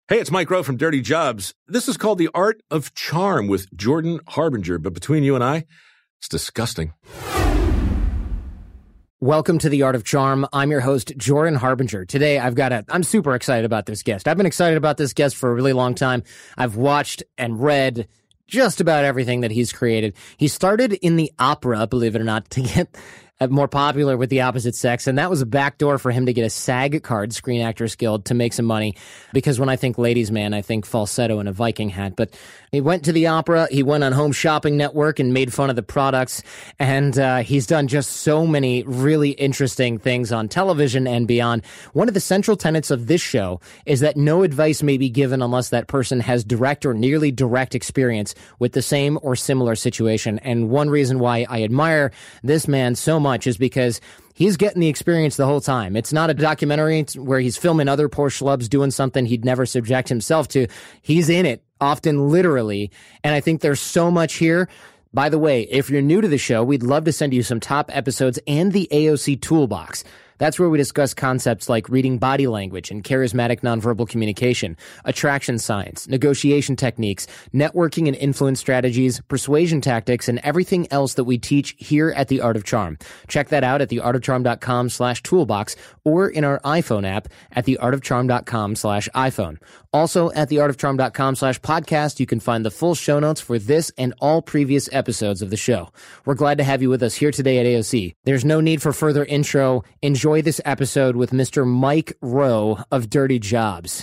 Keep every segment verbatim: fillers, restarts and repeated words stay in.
Hey, it's Mike Rowe from Dirty Jobs. This is called The Art of Charm with Jordan Harbinger, but between you and I, it's disgusting. Welcome to The Art of Charm. I'm your host, Jordan Harbinger. Today, I've got a, I'm super excited about this guest. I've been excited about this guest for a really long time. I've watched and read just about everything that he's created. He started in the opera, believe it or not, to get more popular with the opposite sex, and that was a backdoor for him to get a SAG card, Screen Actors Guild, to make some money, because when I think ladies' man, I think falsetto and a Viking hat. But he went to the opera, he went on Home Shopping Network and made fun of the products, and uh, he's done just so many really interesting things on television and beyond. One of the central tenets of this show is that no advice may be given unless that person has direct or nearly direct experience with the same or similar situation. And one reason why I admire this man so much much is because he's getting the experience the whole time. It's not a documentary where he's filming other poor schlubs doing something he'd never subject himself to. He's in it, often literally, and I think there's so much here. By the way, if you're new to the show, we'd love to send you some top episodes and the A O C Toolbox. That's where we discuss concepts like reading body language and charismatic nonverbal communication, attraction science, negotiation techniques, networking and influence strategies, persuasion tactics, and everything else that we teach here at The Art of Charm. Check that out at theartofcharm.com slash toolbox or in our iPhone app at theartofcharm.com slash iPhone. Also at theartofcharm.com slash podcast, you can find the full show notes for this and all previous episodes of the show. We're glad to have you with us here today at A O C. There's no need for further intro. Enjoy this episode with Mister Mike Rowe of Dirty Jobs.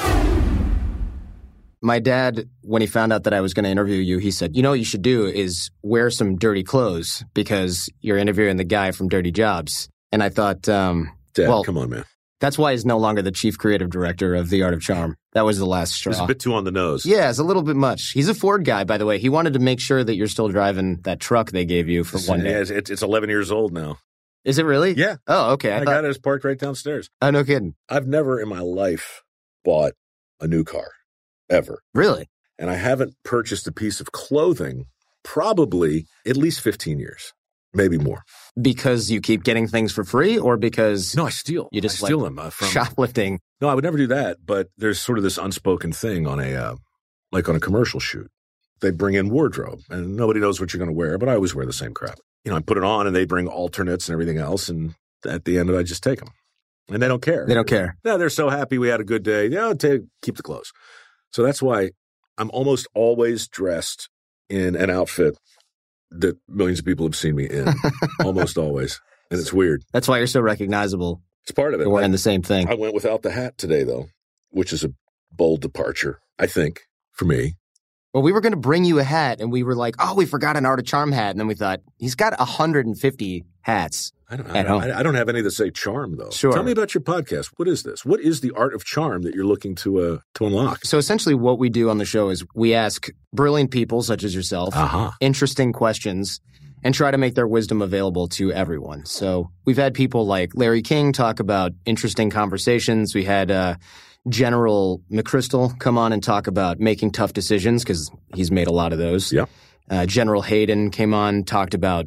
My dad, when he found out that I was going to interview you, he said, you know what you should do is wear some dirty clothes because you're interviewing the guy from Dirty Jobs. And I thought, um, Dad, well, come on, man. That's why he's no longer the chief creative director of The Art of Charm. That was the last straw. It's a bit too on the nose. Yeah, it's a little bit much. He's a Ford guy, by the way. He wanted to make sure that you're still driving that truck they gave you for one day. Yeah, it's, it's eleven years old now. Is it really? Yeah. Oh, okay. I, I thought... got it. It's parked right downstairs. Oh, no kidding. I've never in my life bought a new car, ever. Really? And I haven't purchased a piece of clothing probably at least fifteen years, maybe more. Because you keep getting things for free, or because no, I steal. You just I steal like them uh, from shoplifting. No, I would never do that. But there's sort of this unspoken thing on a uh, like on a commercial shoot. They bring in wardrobe, and nobody knows what you're going to wear. But I always wear the same crap. You know, I put it on, and they bring alternates and everything else, and at the end of it, I just take them, and they don't care. They don't care. No, they're so happy we had a good day. Yeah, take keep the clothes. So that's why I'm almost always dressed in an outfit that millions of people have seen me in, almost always. And it's weird. That's why you're so recognizable. It's part of it. You're wearing the same thing. I went without the hat today, though, which is a bold departure, I think, for me. Well, we were going to bring you a hat, and we were like, oh, we forgot an Art of Charm hat. And then we thought, he's got one hundred fifty hats I don't, at I, home. I, I don't have any that say charm, though. Sure. Tell me about your podcast. What is this? What is the art of charm that you're looking to uh, to unlock? So essentially what we do on the show is we ask brilliant people, such as yourself, uh-huh. interesting questions, and try to make their wisdom available to everyone. So we've had people like Larry King talk about interesting conversations. We had uh, General McChrystal come on and talk about making tough decisions, because he's made a lot of those. Yeah. Uh, General Hayden came on, talked about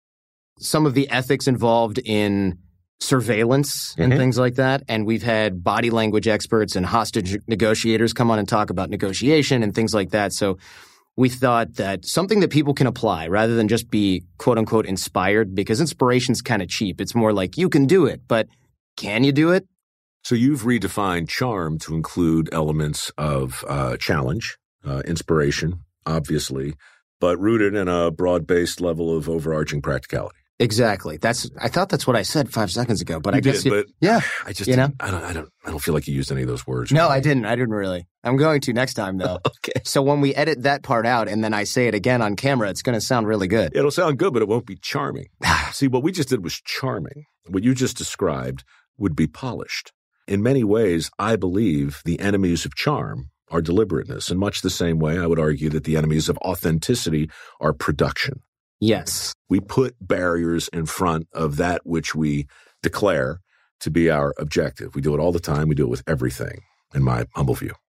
some of the ethics involved in surveillance and mm-hmm. things like that. And we've had body language experts and hostage negotiators come on and talk about negotiation and things like that. So we thought that something that people can apply rather than just be quote unquote inspired, because inspiration's kind of cheap. It's more like you can do it, but can you do it? So you've redefined charm to include elements of uh, challenge, uh, inspiration, obviously, but rooted in a broad-based level of overarching practicality. Exactly. That's. I thought that's what I said five seconds ago, but you I guess did, you, but yeah. I just you know? I don't I don't I don't feel like you used any of those words. No, really. I didn't. I didn't really. I'm going to next time though. Okay. So when we edit that part out and then I say it again on camera, it's going to sound really good. It'll sound good, but it won't be charming. See, what we just did was charming. What you just described would be polished. In many ways, I believe the enemies of charm are deliberateness. In much the same way, I would argue that the enemies of authenticity are production. Yes. We put barriers in front of that which we declare to be our objective. We do it all the time. We do it with everything, in my humble view.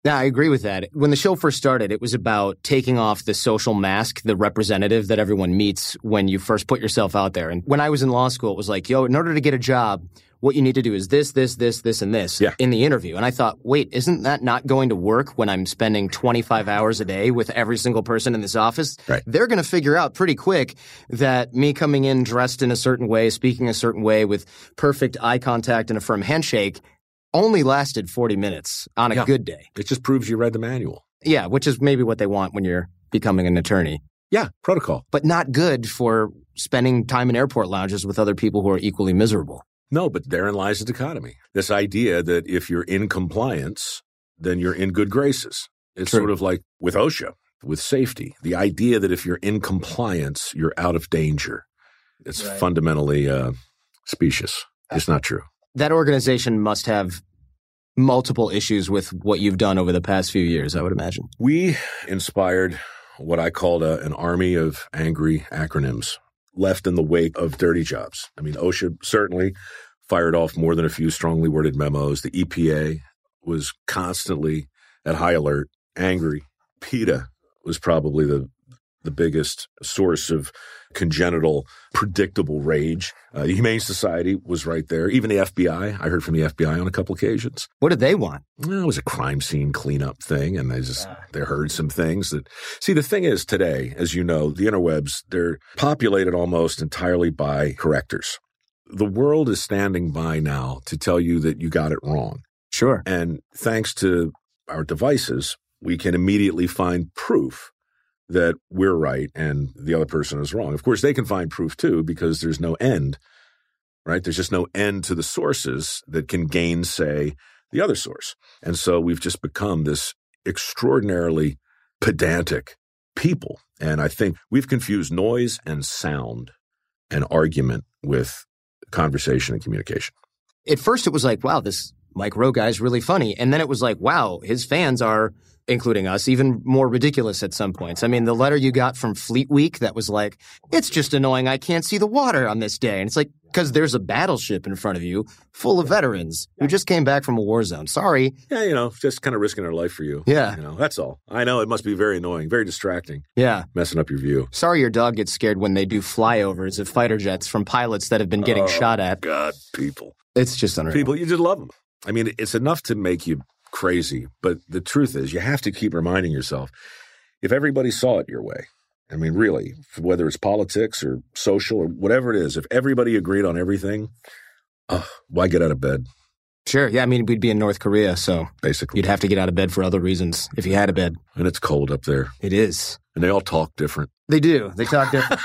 No, I agree with that. When the show first started, it was about taking off the social mask, the representative that everyone meets when you first put yourself out there. And when I was in law school, it was like, yo, in order to get a job, what you need to do is this, this, this, this, and this yeah. in the interview. And I thought, wait, isn't that not going to work when I'm spending twenty-five hours a day with every single person in this office? Right. They're going to figure out pretty quick that me coming in dressed in a certain way, speaking a certain way with perfect eye contact and a firm handshake only lasted forty minutes on a yeah. good day. It just proves you read the manual. Yeah, which is maybe what they want when you're becoming an attorney. Yeah, protocol. But not good for spending time in airport lounges with other people who are equally miserable. No, but therein lies the dichotomy. This idea that if you're in compliance, then you're in good graces. It's True. sort of like with OSHA, with safety. The idea that if you're in compliance, you're out of danger. It's right. fundamentally uh, specious. It's not true. That organization must have multiple issues with what you've done over the past few years, I would imagine. We inspired what I called a, an army of angry acronyms left in the wake of dirty jobs. I mean, OSHA certainly fired off more than a few strongly worded memos. The E P A was constantly at high alert, angry. PETA was probably the the biggest source of congenital, predictable rage. Uh, the Humane Society was right there. Even the F B I. I heard from the F B I on a couple occasions. What did they want? Well, it was a crime scene cleanup thing, and they just yeah. they heard some things that. See, the thing is, today, as you know, the interwebs, they're populated almost entirely by correctors. The world is standing by now to tell you that you got it wrong. Sure. And thanks to our devices, we can immediately find proof that we're right and the other person is wrong. Of course, they can find proof too because there's no end, right? There's just no end to the sources that can gainsay the other source. And so we've just become this extraordinarily pedantic people. And I think we've confused noise and sound and argument with conversation and communication. At first, it was like, wow, this Mike Rowe guy is really funny. And then it was like, wow, his fans are, including us, even more ridiculous at some points. I mean, the letter you got from Fleet Week that was like, it's just annoying I can't see the water on this day. And it's like, because there's a battleship in front of you full of veterans who just came back from a war zone. Sorry. Yeah, you know, just kind of risking their life for you. Yeah. You know, that's all. I know it must be very annoying, very distracting. Yeah. Messing up your view. Sorry your dog gets scared when they do flyovers of fighter jets from pilots that have been getting oh, shot at. God, people. It's just unreal. People, you just love them. I mean, it's enough to make you crazy, but the truth is you have to keep reminding yourself, if everybody saw it your way, I mean, really, whether it's politics or social or whatever it is, if everybody agreed on everything, uh, why get out of bed? Sure. Yeah. I mean, we'd be in North Korea, so basically you'd have to get out of bed for other reasons if you had a bed. And it's cold up there. It is. And they all talk different. They do. They talk different.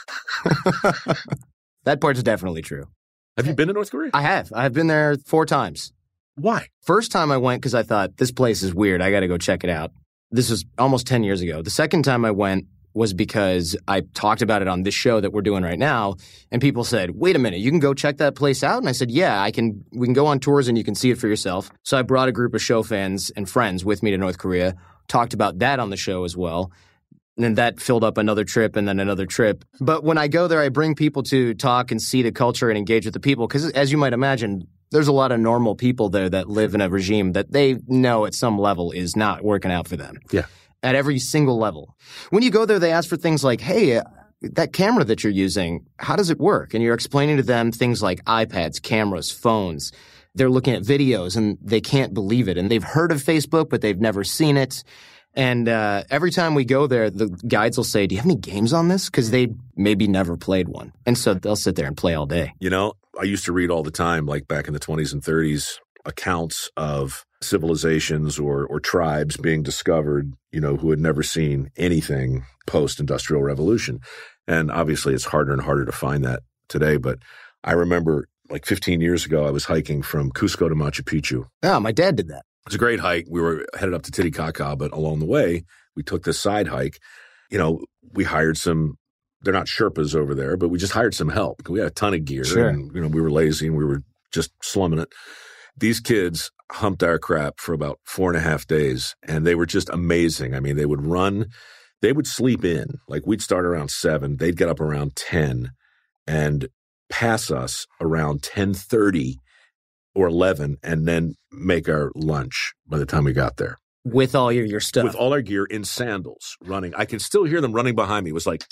That part's definitely true. Have you been to North Korea? I have. I've been there four times. Why? First time I went because I thought, this place is weird. I got to go check it out. This was almost ten years ago. The second time I went was because I talked about it on this show that we're doing right now, and people said, wait a minute, you can go check that place out? And I said, yeah, I can. We can go on tours and you can see it for yourself. So I brought a group of show fans and friends with me to North Korea, talked about that on the show as well. And then that filled up another trip and then another trip. But when I go there, I bring people to talk and see the culture and engage with the people. Because as you might imagine, there's a lot of normal people there that live in a regime that they know at some level is not working out for them. Yeah. At every single level. When you go there, they ask for things like, hey, uh, that camera that you're using, how does it work? And you're explaining to them things like iPads, cameras, phones. They're looking at videos and they can't believe it. And they've heard of Facebook, but they've never seen it. And uh, every time we go there, the guides will say, do you have any games on this? Because they maybe never played one. And so they'll sit there and play all day. You know, I used to read all the time, like back in the twenties and thirties, accounts of civilizations or, or tribes being discovered, you know, who had never seen anything post-industrial revolution. And obviously it's harder and harder to find that today. But I remember like fifteen years ago, I was hiking from Cusco to Machu Picchu. Oh, my dad did that. It was a great hike. We were headed up to Titicaca, but along the way, we took this side hike. You know, we hired some, they're not Sherpas over there, but we just hired some help. We had a ton of gear. Sure. And, you know, we were lazy and we were just slumming it. These kids humped our crap for about four and a half days, and they were just amazing. I mean, they would run, they would sleep in. Like we'd start around seven, they'd get up around ten and pass us around ten thirty or eleven and then make our lunch by the time we got there. With all your, your stuff. With all our gear in sandals running. I can still hear them running behind me. It was like,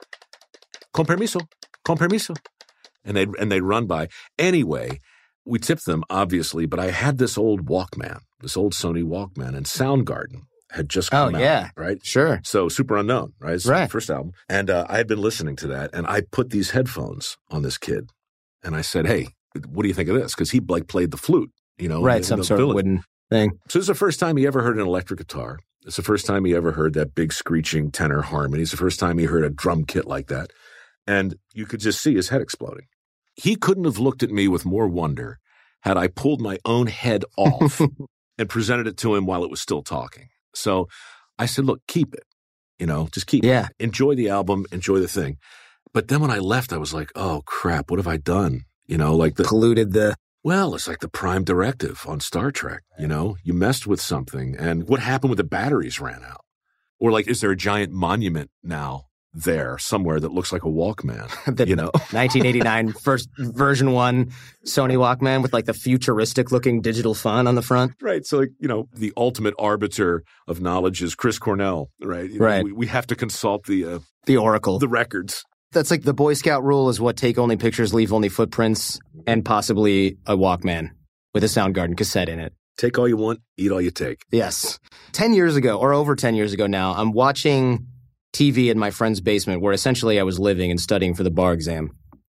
con permiso, con permiso. And they'd, and they'd run by. Anyway, we tipped them, obviously, but I had this old Walkman, this old Sony Walkman, and Soundgarden had just come oh, out. yeah. Right? Sure. So Super Unknown, right? It's right. the first album. And uh, I had been listening to that, and I put these headphones on this kid. And I said, hey, what do you think of this? Because he like played the flute, you know. Right, in, some in sort village. of wooden thing. So it's the first time he ever heard an electric guitar. It's the first time he ever heard that big screeching tenor harmony. It's the first time he heard a drum kit like that. And you could just see his head exploding. He couldn't have looked at me with more wonder had I pulled my own head off and presented it to him while it was still talking. So I said, look, keep it. You know, just keep yeah. it. Enjoy the album. Enjoy the thing. But then when I left, I was like, oh, crap, what have I done? You know, like the... Polluted the... Well, it's like the prime directive on Star Trek, you know? You messed with something, and what happened when the batteries ran out? Or like, is there a giant monument now there somewhere that looks like a Walkman, the you know? nineteen eighty-nine first version one Sony Walkman with like the futuristic-looking digital font on the front. Right, so like, you know, the ultimate arbiter of knowledge is Chris Cornell, right? You right. Know, we, we have to consult the... Uh, the Oracle. The records. That's like the Boy Scout rule is what, take only pictures, leave only footprints, and possibly a Walkman with a Soundgarden cassette in it. Take all you want, eat all you take. Yes. Ten years ago, or over ten years ago now, I'm watching T V in my friend's basement where essentially I was living and studying for the bar exam.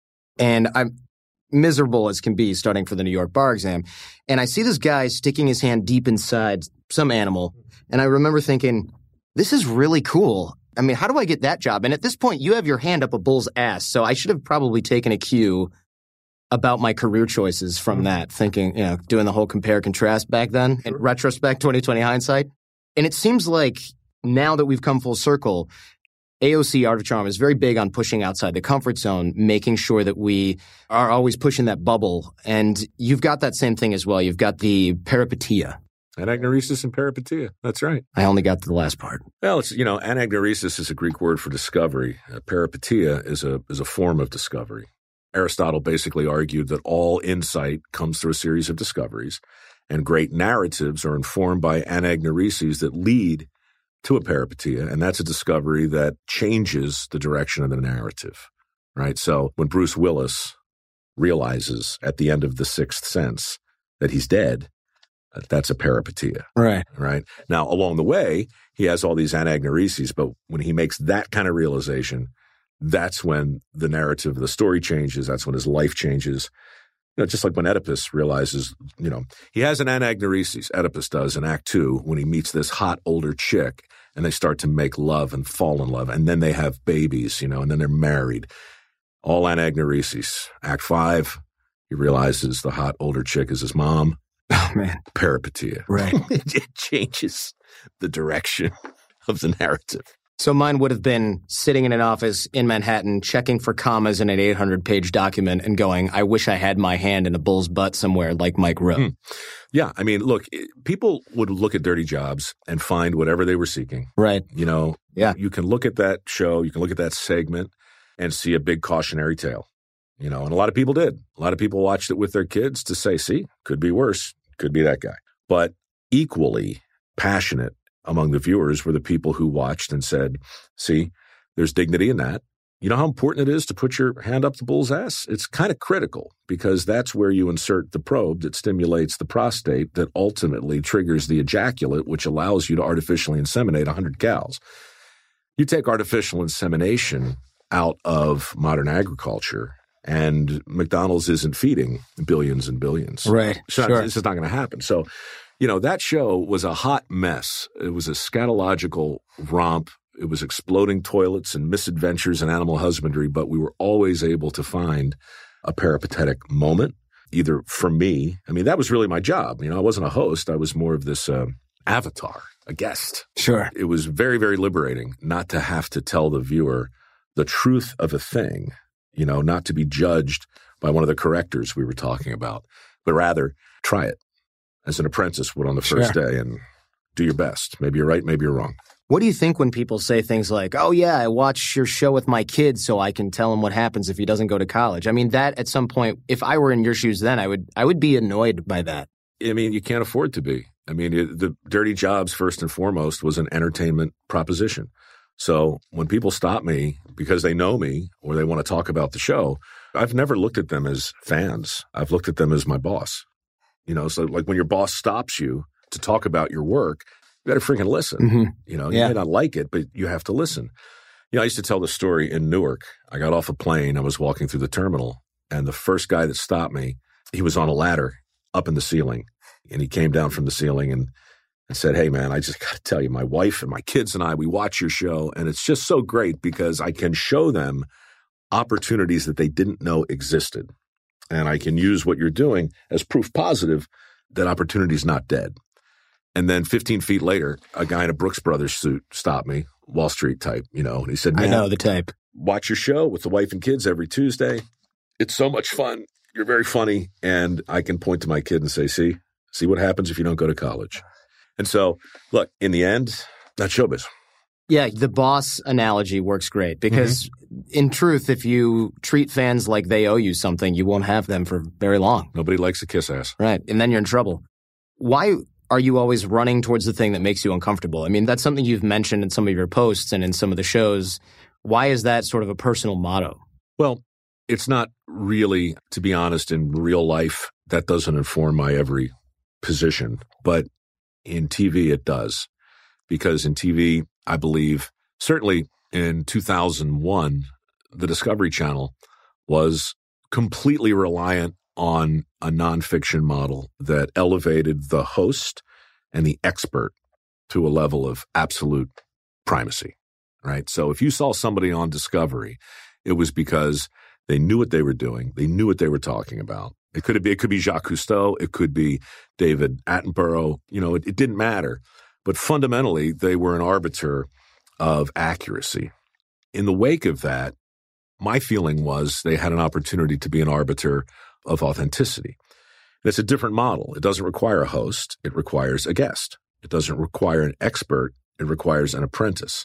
And I'm miserable as can be studying for the New York bar exam. And I see this guy sticking his hand deep inside some animal. And I remember thinking, this is really cool. I mean, how do I get that job? And at this point, you have your hand up a bull's ass. So I should have probably taken a cue about my career choices from that, thinking, you know, doing the whole compare contrast back then in retrospect, twenty twenty hindsight. And it seems like now that we've come full circle, A O C Art of Charm is very big on pushing outside the comfort zone, making sure that we are always pushing that bubble. And you've got that same thing as well. You've got the peripetia. Anagnoresis and peripetia. That's right. I only got to the last part. Well, it's, you know, anagnoresis is a Greek word for discovery. Uh, peripetia is a is a form of discovery. Aristotle basically argued that all insight comes through a series of discoveries, and great narratives are informed by anagnoreses that lead to a peripetia, and that's a discovery that changes the direction of the narrative, right? So when Bruce Willis realizes at the end of The Sixth Sense that he's dead, that's a peripetia. Right. Right. Now, along the way, he has all these anagnoreses, but when he makes that kind of realization, that's when the narrative of the story changes. That's when his life changes. You know, just like when Oedipus realizes, you know, he has an anagnoresis, Oedipus does in Act Two, when he meets this hot older chick and they start to make love and fall in love. And then they have babies, you know, and then they're married. All anagnoresis. Act Five, he realizes the hot older chick is his mom. Oh, man. Peripetia. Right. It changes the direction of the narrative. So mine would have been sitting in an office in Manhattan, checking for commas in an eight hundred page document and going, I wish I had my hand in a bull's butt somewhere like Mike Rowe. Hmm. Yeah. I mean, look, people would look at Dirty Jobs and find whatever they were seeking. Right. You know, yeah. You can look at that show, you can look at that segment and see a big cautionary tale. You know, and a lot of people did. A lot of people watched it with their kids to say, see, could be worse. Could be that guy. But equally passionate among the viewers were the people who watched and said, see, there's dignity in that. You know how important it is to put your hand up the bull's ass? It's kind of critical because that's where you insert the probe that stimulates the prostate that ultimately triggers the ejaculate, which allows you to artificially inseminate one hundred cows. You take artificial insemination out of modern agriculture, and McDonald's isn't feeding billions and billions. Right. So sure. This is not going to happen. So, you know, that show was a hot mess. It was a scatological romp. It was exploding toilets and misadventures in animal husbandry, but we were always able to find a peripatetic moment, either for me. I mean, that was really my job. You know, I wasn't a host. I was more of this uh, avatar, a guest. Sure. It was very, very liberating not to have to tell the viewer the truth of a thing. You know, not to be judged by one of the correctors we were talking about, but rather try it as an apprentice would on the first sure. day and do your best. Maybe you're right, maybe you're wrong. What do you think when people say things like, oh, yeah, I watch your show with my kid so I can tell him what happens if he doesn't go to college? I mean, that at some point, if I were in your shoes then, I would I would be annoyed by that. I mean, you can't afford to be. I mean, it, the Dirty Jobs, first and foremost, was an entertainment proposition. So when people stop me because they know me or they want to talk about the show, I've never looked at them as fans. I've looked at them as my boss. You know, so like when your boss stops you to talk about your work, you got to freaking listen. Mm-hmm. You know, yeah. you may not like it, but you have to listen. You know, I used to tell the story in Newark. I got off a plane. I was walking through the terminal, and the first guy that stopped me, he was on a ladder up in the ceiling, and he came down from the ceiling and, and said, "Hey, man, I just got to tell you, my wife and my kids and I, we watch your show, and it's just so great because I can show them opportunities that they didn't know existed, and I can use what you're doing as proof positive that opportunity is not dead." And then fifteen feet later, a guy in a Brooks Brothers suit stopped me, Wall Street type, you know, and he said, "Man, I know the type. Watch your show with the wife and kids every Tuesday. It's so much fun. You're very funny." And I can point to my kid and say, see, see what happens if you don't go to college. And so, look, in the end, that's showbiz. Yeah, the boss analogy works great because mm-hmm. in truth, if you treat fans like they owe you something, you won't have them for very long. Nobody likes a kiss ass. Right. And then you're in trouble. Why are you always running towards the thing that makes you uncomfortable? I mean, that's something you've mentioned in some of your posts and in some of the shows. Why is that sort of a personal motto? Well, it's not really, to be honest, in real life, that doesn't inform my every position. But in T V, it does. Because in T V, I believe, certainly in two thousand one, the Discovery Channel was completely reliant on a nonfiction model that elevated the host and the expert to a level of absolute primacy, right? So if you saw somebody on Discovery, it was because they knew what they were doing. They knew what they were talking about. It could be, it could be Jacques Cousteau. It could be David Attenborough. You know, it, it didn't matter. But fundamentally, they were an arbiter of accuracy. In the wake of that, my feeling was they had an opportunity to be an arbiter of authenticity. And it's a different model. It doesn't require a host. It requires a guest. It doesn't require an expert. It requires an apprentice.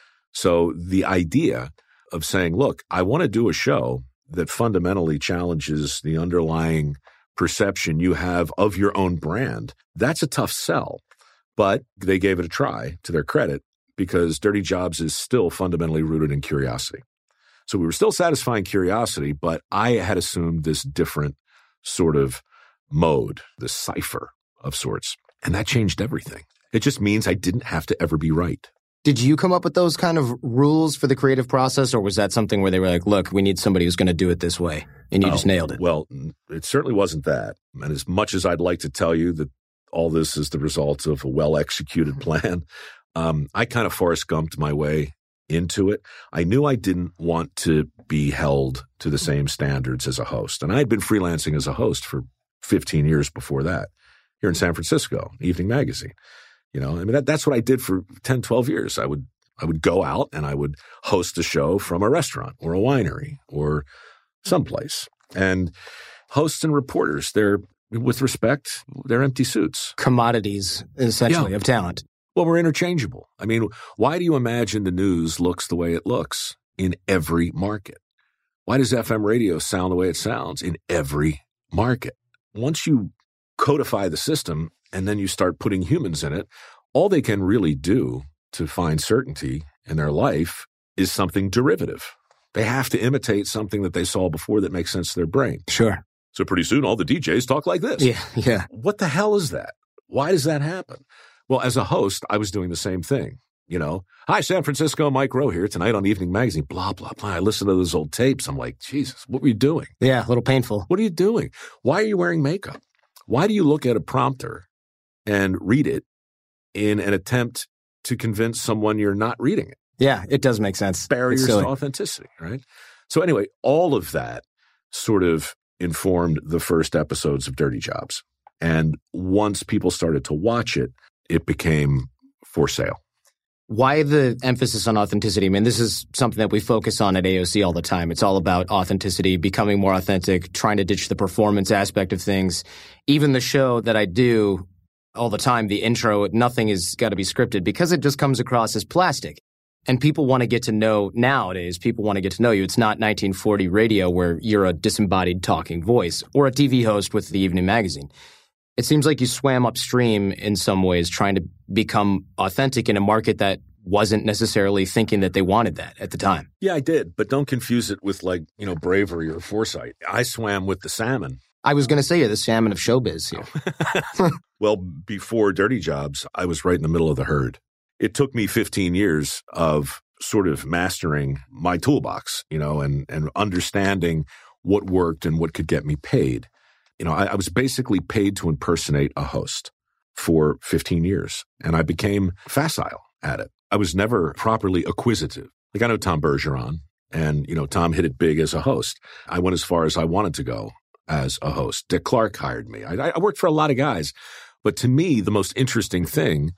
So the idea of saying, look, I want to do a show that fundamentally challenges the underlying perception you have of your own brand, that's a tough sell. But they gave it a try, to their credit, because Dirty Jobs is still fundamentally rooted in curiosity. So we were still satisfying curiosity, but I had assumed this different sort of mode, this cipher of sorts. And that changed everything. It just means I didn't have to ever be right. Did you come up with those kind of rules for the creative process, or was that something where they were like, look, we need somebody who's going to do it this way, and you oh, just nailed it? Well, it certainly wasn't that. And as much as I'd like to tell you that all this is the result of a well-executed plan, um, I kind of Forrest Gumped my way into it. I knew I didn't want to be held to the same standards as a host. And I had been freelancing as a host for fifteen years before that here in San Francisco, Evening Magazine. You know, I mean, that, that's what I did for ten, twelve years. I would, I would go out and I would host a show from a restaurant or a winery or someplace. And hosts and reporters, they're, with respect, they're empty suits. Commodities, essentially, yeah. of talent. Well, we're interchangeable. I mean, why do you imagine the news looks the way it looks in every market? Why does F M radio sound the way it sounds in every market? Once you codify the system and then you start putting humans in it, all they can really do to find certainty in their life is something derivative. They have to imitate something that they saw before that makes sense to their brain. Sure. So pretty soon all the D Js talk like this. Yeah, yeah. What the hell is that? Why does that happen? Well, as a host, I was doing the same thing. You know, hi, San Francisco, Mike Rowe here tonight on Evening Magazine, blah, blah, blah. I listen to those old tapes. I'm like, Jesus, what were you doing? Yeah, a little painful. What are you doing? Why are you wearing makeup? Why do you look at a prompter and read it in an attempt to convince someone you're not reading it? Yeah, it does make sense. Barriers to authenticity, right? So anyway, all of that sort of informed the first episodes of Dirty Jobs. And once people started to watch it, it became for sale. Why the emphasis on authenticity? I mean, this is something that we focus on at A O C all the time. It's all about authenticity, becoming more authentic, trying to ditch the performance aspect of things. Even the show that I do all the time, the intro, nothing has got to be scripted because it just comes across as plastic. And people want to get to know, nowadays, people want to get to know you. It's not nineteen forty radio where you're a disembodied talking voice or a T V host with the Evening Magazine. It seems like you swam upstream in some ways, trying to become authentic in a market that wasn't necessarily thinking that they wanted that at the time. Yeah, I did. But don't confuse it with like, you know, bravery or foresight. I swam with the salmon. I was going to say you're the salmon of showbiz here. Well, before Dirty Jobs, I was right in the middle of the herd. It took me fifteen years of sort of mastering my toolbox, you know, and, and understanding what worked and what could get me paid. You know, I, I was basically paid to impersonate a host for fifteen years, and I became facile at it. I was never properly acquisitive. Like, I know Tom Bergeron, and, you know, Tom hit it big as a host. I went as far as I wanted to go as a host. Dick Clark hired me. I, I worked for a lot of guys. But to me, the most interesting thing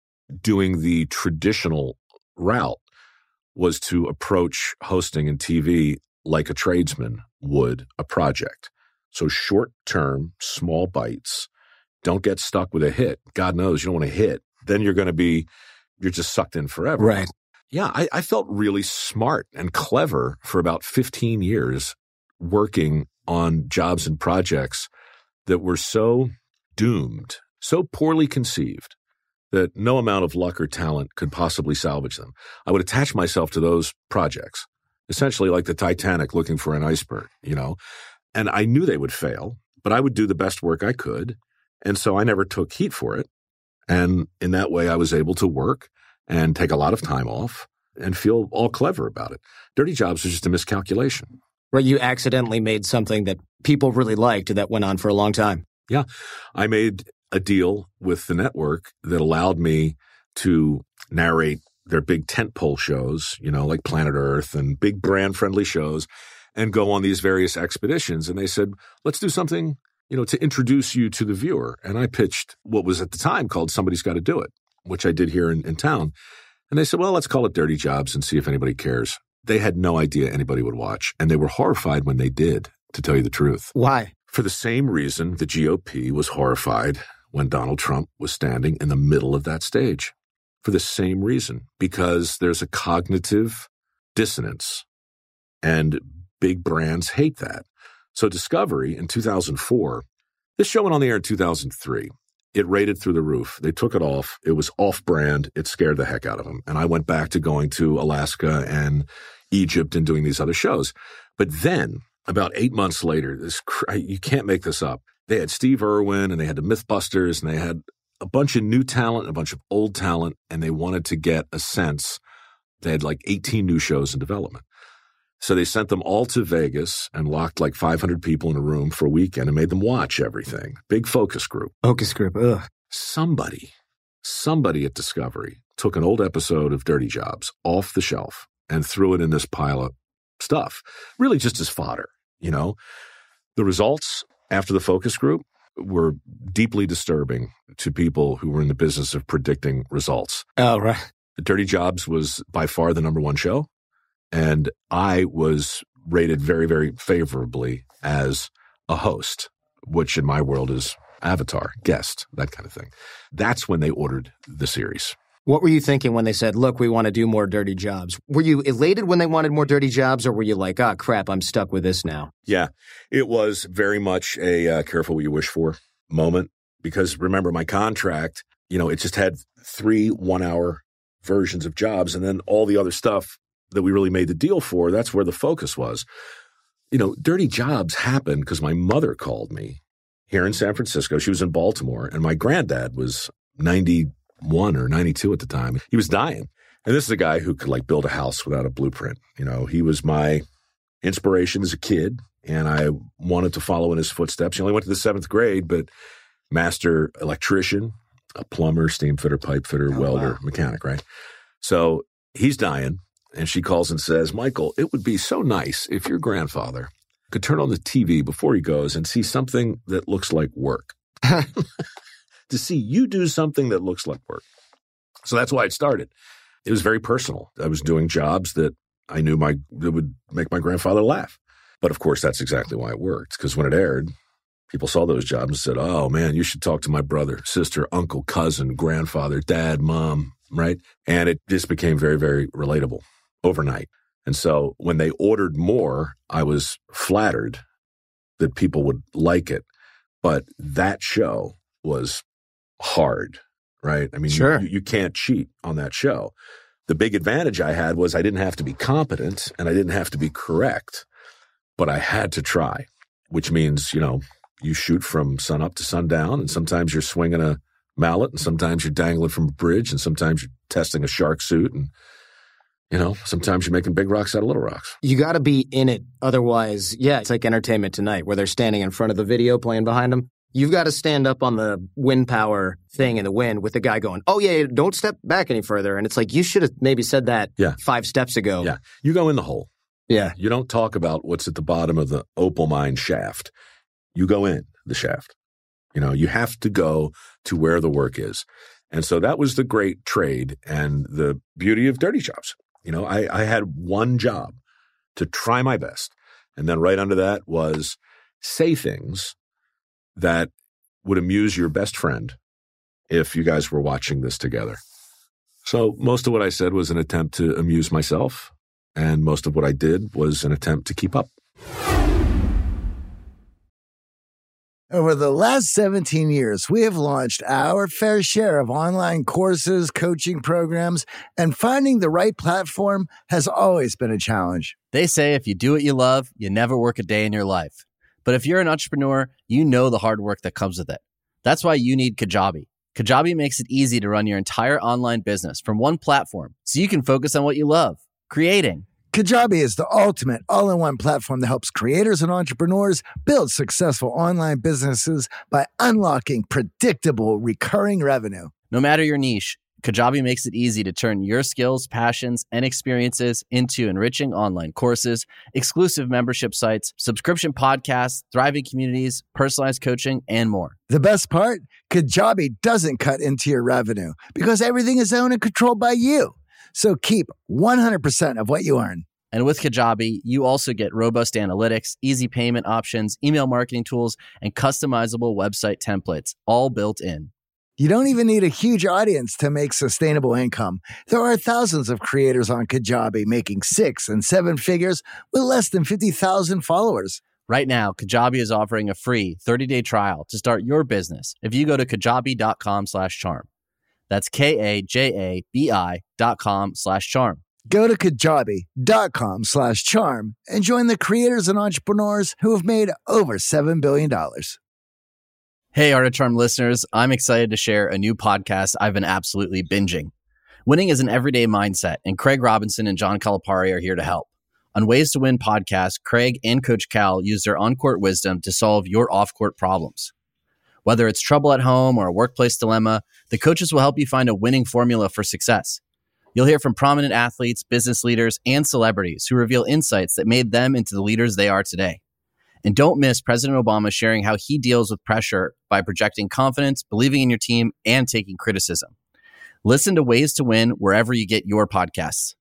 doing the traditional route was to approach hosting and T V like a tradesman would a project. So short-term, small bites. Don't get stuck with a hit. God knows you don't want to hit. Then you're going to be, you're just sucked in forever. Right. Yeah, I, I felt really smart and clever for about fifteen years working on jobs and projects that were so doomed, so poorly conceived, that no amount of luck or talent could possibly salvage them. I would attach myself to those projects, essentially like the Titanic looking for an iceberg, you know, and I knew they would fail, but I would do the best work I could. And so I never took heat for it. And in that way, I was able to work and take a lot of time off and feel all clever about it. Dirty Jobs was just a miscalculation. Right. You accidentally made something that people really liked that went on for a long time. Yeah. I made a deal with the network that allowed me to narrate their big tentpole shows, you know, like Planet Earth and big brand-friendly shows, and go on these various expeditions. And they said, let's do something, you know, to introduce you to the viewer. And I pitched what was at the time called Somebody's Got to Do It, which I did here in, in town. And they said, well, let's call it Dirty Jobs and see if anybody cares. They had no idea anybody would watch. And they were horrified when they did, to tell you the truth. Why? For the same reason the G O P was horrified when Donald Trump was standing in the middle of that stage. For the same reason, because there's a cognitive dissonance, and big brands hate that. So Discovery in two thousand four, this show went on the air in two thousand three. It rated through the roof. They took it off. It was off-brand. It scared the heck out of them. And I went back to going to Alaska and Egypt and doing these other shows. But then, about eight months later, this you can't make this up. They had Steve Irwin, and they had the Mythbusters, and they had a bunch of new talent, a bunch of old talent, and they wanted to get a sense. They had like eighteen new shows in development. So they sent them all to Vegas and locked like five hundred people in a room for a weekend and made them watch everything. Big focus group. Focus group, ugh. Somebody, somebody at Discovery took an old episode of Dirty Jobs off the shelf and threw it in this pile of stuff, really just as fodder, you know. The results after the focus group were deeply disturbing to people who were in the business of predicting results. Oh, right. Dirty Jobs was by far the number one show. And I was rated very, very favorably as a host, which in my world is avatar, guest, that kind of thing. That's when they ordered the series. What were you thinking when they said, look, we want to do more Dirty Jobs? Were you elated when they wanted more Dirty Jobs, or were you like, oh, crap, I'm stuck with this now? Yeah, it was very much a uh, careful what you wish for moment. Because remember, my contract, you know, it just had three one-hour versions of Jobs, and then all the other stuff that we really made the deal for, that's where the focus was. You know, Dirty Jobs happened because my mother called me here in San Francisco. She was in Baltimore, and my granddad was ninety-one or ninety-two at the time. He was dying. And this is a guy who could like build a house without a blueprint. You know, he was my inspiration as a kid, and I wanted to follow in his footsteps. He only went to the seventh grade, but master electrician, a plumber, steam fitter, pipe fitter, oh, welder, wow. mechanic, right? So he's dying. And she calls and says, Michael, it would be so nice if your grandfather could turn on the T V before he goes and see something that looks like work. To see you do something that looks like work. So that's why it started. It was very personal. I was doing jobs that I knew my that would make my grandfather laugh. But of course, that's exactly why it worked. Because when it aired, people saw those jobs and said, oh, man, you should talk to my brother, sister, uncle, cousin, grandfather, dad, mom, right? And it just became very, very relatable overnight. And so when they ordered more, I was flattered that people would like it. But that show was hard, right? I mean, Sure. you, you can't cheat on that show. The big advantage I had was I didn't have to be competent and I didn't have to be correct, but I had to try, which means, you know, you shoot from sun up to sundown, and sometimes you're swinging a mallet, and sometimes you're dangling from a bridge, and sometimes you're testing a shark suit, and, you know, sometimes you're making big rocks out of little rocks. You got to be in it. Otherwise, yeah, it's like Entertainment Tonight where they're standing in front of the video playing behind them. You've got to stand up on the wind power thing in the wind with the guy going, oh, yeah, don't step back any further. And it's like, you should have maybe said that yeah. five steps ago. Yeah. You go in the hole. Yeah. You don't talk about what's at the bottom of the opal mine shaft. You go in the shaft. You know, you have to go to where the work is. And so that was the great trade and the beauty of Dirty Jobs. You know, I, I had one job to try my best. And then right under that was say things that would amuse your best friend if you guys were watching this together. So most of what I said was an attempt to amuse myself. And most of what I did was an attempt to keep up. Over the last seventeen years, we have launched our fair share of online courses, coaching programs, and finding the right platform has always been a challenge. They say if you do what you love, you never work a day in your life. But if you're an entrepreneur, you know the hard work that comes with it. That's why you need Kajabi. Kajabi makes it easy to run your entire online business from one platform so you can focus on what you love, creating. Kajabi is the ultimate all-in-one platform that helps creators and entrepreneurs build successful online businesses by unlocking predictable, recurring revenue. No matter your niche, Kajabi makes it easy to turn your skills, passions, and experiences into enriching online courses, exclusive membership sites, subscription podcasts, thriving communities, personalized coaching, and more. The best part? Kajabi doesn't cut into your revenue because everything is owned and controlled by you. So keep one hundred percent of what you earn. And with Kajabi, you also get robust analytics, easy payment options, email marketing tools, and customizable website templates, all built in. You don't even need a huge audience to make sustainable income. There are thousands of creators on Kajabi making six and seven figures with less than fifty thousand followers. Right now, Kajabi is offering a free thirty-day trial to start your business if you go to kajabi.com slash charm. That's K-A-J-A-B-I dot com slash charm. Go to kajabi.com slash charm and join the creators and entrepreneurs who have made over seven billion dollars. Hey, Art of Charm listeners, I'm excited to share a new podcast I've been absolutely binging. Winning is an everyday mindset, and Craig Robinson and John Calipari are here to help. On Ways to Win podcast, Craig and Coach Cal use their on-court wisdom to solve your off-court problems. Whether it's trouble at home or a workplace dilemma, the coaches will help you find a winning formula for success. You'll hear from prominent athletes, business leaders, and celebrities who reveal insights that made them into the leaders they are today. And don't miss President Obama sharing how he deals with pressure by projecting confidence, believing in your team, and taking criticism. Listen to Ways to Win wherever you get your podcasts.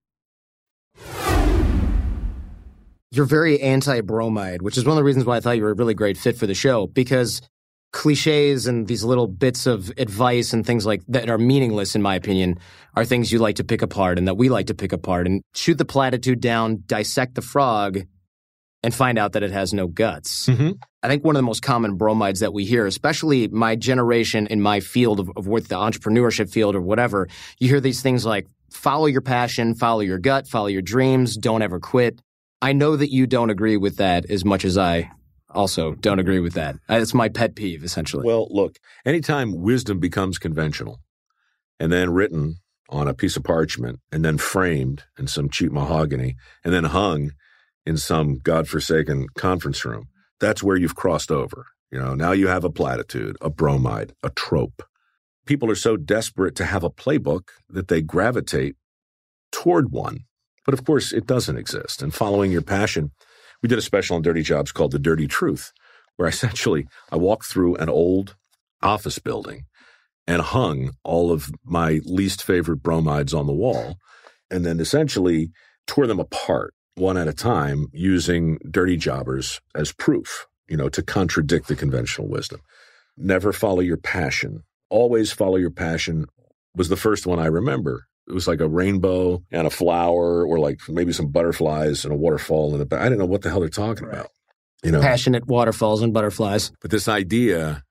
You're very anti-bromide, which is one of the reasons why I thought you were a really great fit for the show, because cliches and these little bits of advice and things like that are meaningless, in my opinion, are things you like to pick apart and that we like to pick apart and shoot the platitude down, dissect the frog, and find out that it has no guts. Mm-hmm. I think one of the most common bromides that we hear, especially my generation in my field of, of with the entrepreneurship field or whatever, you hear these things like follow your passion, follow your gut, follow your dreams, don't ever quit. I know that you don't agree with that as much as I also don't agree with that. It's my pet peeve, essentially. Well, look, anytime wisdom becomes conventional and then written on a piece of parchment and then framed in some cheap mahogany and then hung in some godforsaken conference room, that's where you've crossed over. You know, now you have a platitude, a bromide, a trope. People are so desperate to have a playbook that they gravitate toward one. But of course, it doesn't exist. And following your passion, we did a special on Dirty Jobs called The Dirty Truth, where essentially I walked through an old office building and hung all of my least favorite bromides on the wall, and then essentially tore them apart one at a time using dirty jobbers as proof, you know, to contradict the conventional wisdom. Never follow your passion. Always follow your passion was the first one I remember. It was like a rainbow and a flower or like maybe some butterflies and a waterfall in the back. I didn't know what the hell they're talking about. You know, passionate waterfalls and butterflies. But this idea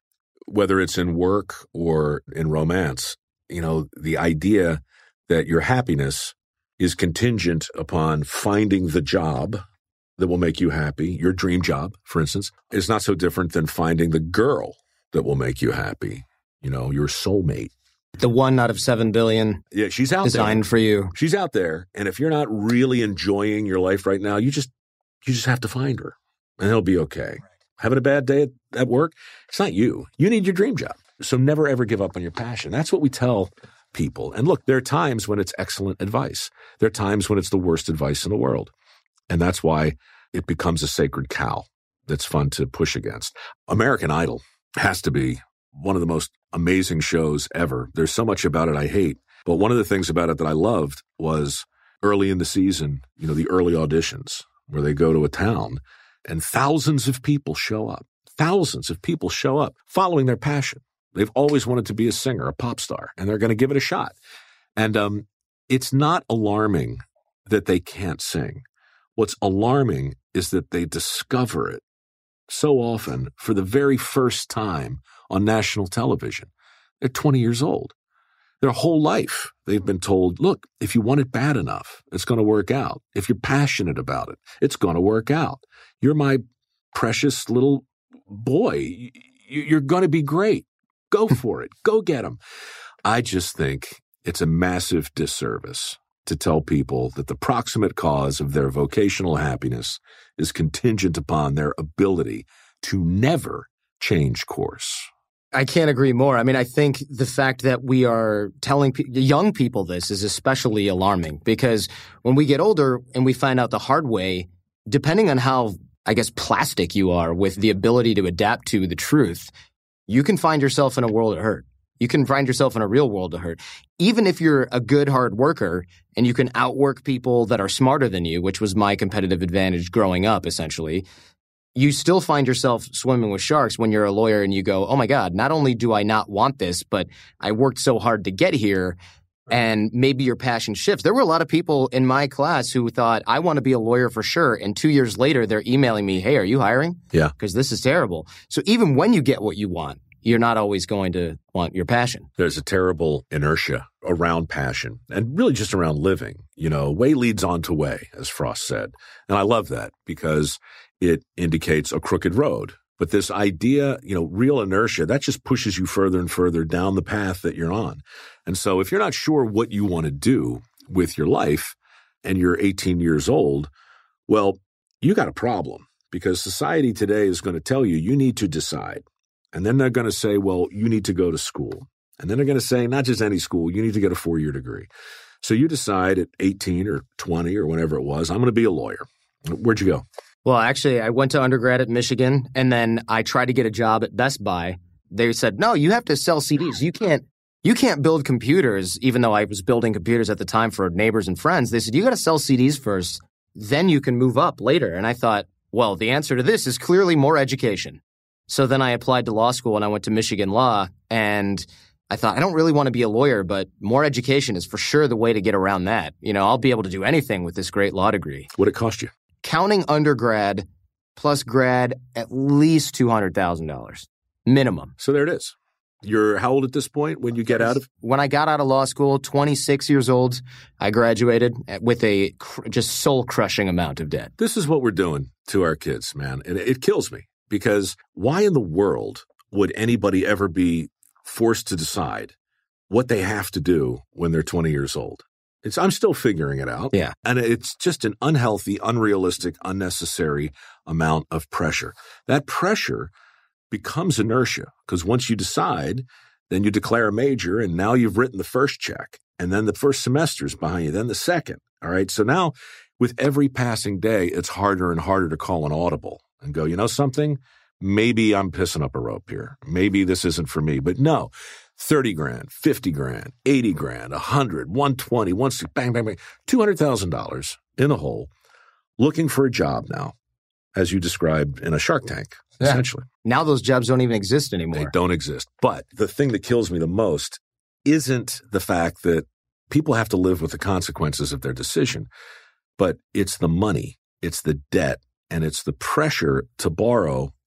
whether it's in work or in romance, you know, the idea that your happiness is contingent upon finding the job that will make you happy, your dream job, for instance, is not so different than finding the girl that will make you happy, you know, your soulmate. The one out of seven billion. Yeah, she's out designed there. for you. She's out there. And if you're not really enjoying your life right now, you just you just have to find her and it'll be okay. Having a bad day at, at work, it's not you. You need your dream job. So never, ever give up on your passion. That's what we tell people. And look, there are times when it's excellent advice. There are times when it's the worst advice in the world. And that's why it becomes a sacred cow that's fun to push against. American Idol has to be one of the most amazing shows ever. There's so much about it I hate. But one of the things about it that I loved was early in the season, you know, the early auditions where they go to a town and thousands of people show up. Thousands of people show up following their passion. They've always wanted to be a singer, a pop star, and they're going to give it a shot. And um, it's not alarming that they can't sing. What's alarming is that they discover it so often for the very first time on national television. They're twenty years old. Their whole life, they've been told, look, if you want it bad enough, it's going to work out. If you're passionate about it, it's going to work out. You're my precious little boy. You're going to be great. Go for it. Go get them. I just think it's a massive disservice to tell people that the proximate cause of their vocational happiness is contingent upon their ability to never change course. I can't agree more. I mean, I think the fact that we are telling pe- young people this is especially alarming because when we get older and we find out the hard way, depending on how, I guess, plastic you are with the ability to adapt to the truth, you can find yourself in a world of hurt. You can find yourself in a real world of hurt. Even if you're a good hard worker and you can outwork people that are smarter than you, which was my competitive advantage growing up, essentially, you still find yourself swimming with sharks when you're a lawyer and you go, oh my God, not only do I not want this, but I worked so hard to get here. And maybe your passion shifts. There were a lot of people in my class who thought, I want to be a lawyer for sure. And two years later, they're emailing me, hey, are you hiring? Yeah. Because this is terrible. So even when you get what you want, you're not always going to want your passion. There's a terrible inertia around passion and really just around living. You know, way leads on to way, as Frost said. And I love that because it indicates a crooked road. But this idea, you know, real inertia, that just pushes you further and further down the path that you're on. And so if you're not sure what you want to do with your life and you're eighteen years old, well, you got a problem because society today is going to tell you, you need to decide. And then they're going to say, well, you need to go to school. And then they're going to say, not just any school, you need to get a four-year degree. So you decide at eighteen or twenty or whenever it was, I'm going to be a lawyer. Where'd you go? Well, actually, I went to undergrad at Michigan, and then I tried to get a job at Best Buy. They said, no, you have to sell C Ds. You can't you can't build computers, even though I was building computers at the time for neighbors and friends. They said, you got to sell C Ds first, then you can move up later. And I thought, well, the answer to this is clearly more education. So then I applied to law school, and I went to Michigan Law, and I thought, I don't really want to be a lawyer, but more education is for sure the way to get around that. You know, I'll be able to do anything with this great law degree. What'd it cost you? Counting undergrad plus grad, at least two hundred thousand dollars minimum. So there it is. You're how old at this point when you get out of? When I got out of law school, twenty-six years old, I graduated with a cr- just soul-crushing amount of debt. This is what we're doing to our kids, man. And it kills me because why in the world would anybody ever be forced to decide what they have to do when they're twenty years old? It's, I'm still figuring it out. Yeah. And it's just an unhealthy, unrealistic, unnecessary amount of pressure. That pressure becomes inertia because once you decide, then you declare a major and now you've written the first check and then the first semester's behind you, then the second. All right. So now with every passing day, it's harder and harder to call an audible and go, you know something? Maybe I'm pissing up a rope here. Maybe this isn't for me. But no. thirty grand, fifty grand, eighty grand, one hundred, one twenty, one sixty, bang, bang, bang, two hundred thousand dollars in a hole, looking for a job now, as you described in a Shark Tank, yeah. Essentially. Now those jobs don't even exist anymore. They don't exist. But the thing that kills me the most isn't the fact that people have to live with the consequences of their decision, but it's the money, it's the debt, and it's the pressure to borrow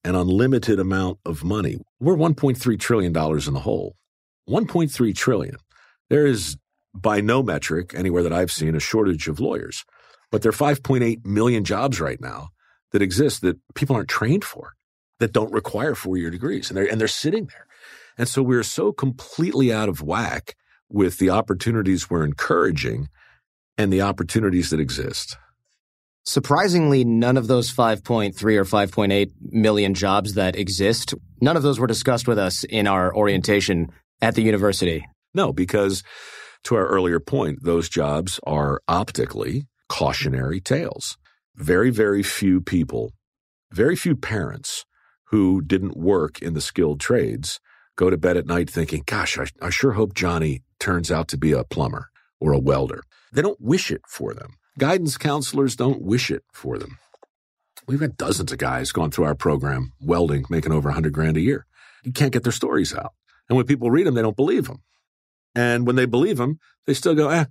an unlimited amount of money. We're one point three trillion dollars in the hole. one point three trillion dollars. There is, by no metric, anywhere that I've seen, a shortage of lawyers. But there are five point eight million jobs right now that exist that people aren't trained for, that don't require four-year degrees, and they're, and they're sitting there. And so we're so completely out of whack with the opportunities we're encouraging and the opportunities that exist. Surprisingly, none of those five point three or five point eight million jobs that exist, none of those were discussed with us in our orientation at the university. No, because to our earlier point, those jobs are optically cautionary tales. Very, very few people, very few parents who didn't work in the skilled trades go to bed at night thinking, gosh, I, I sure hope Johnny turns out to be a plumber or a welder. They don't wish it for them. Guidance counselors don't wish it for them. We've got dozens of guys going through our program, welding, making over a hundred grand a year. You can't get their stories out. And when people read them, they don't believe them. And when they believe them, they still go, eh,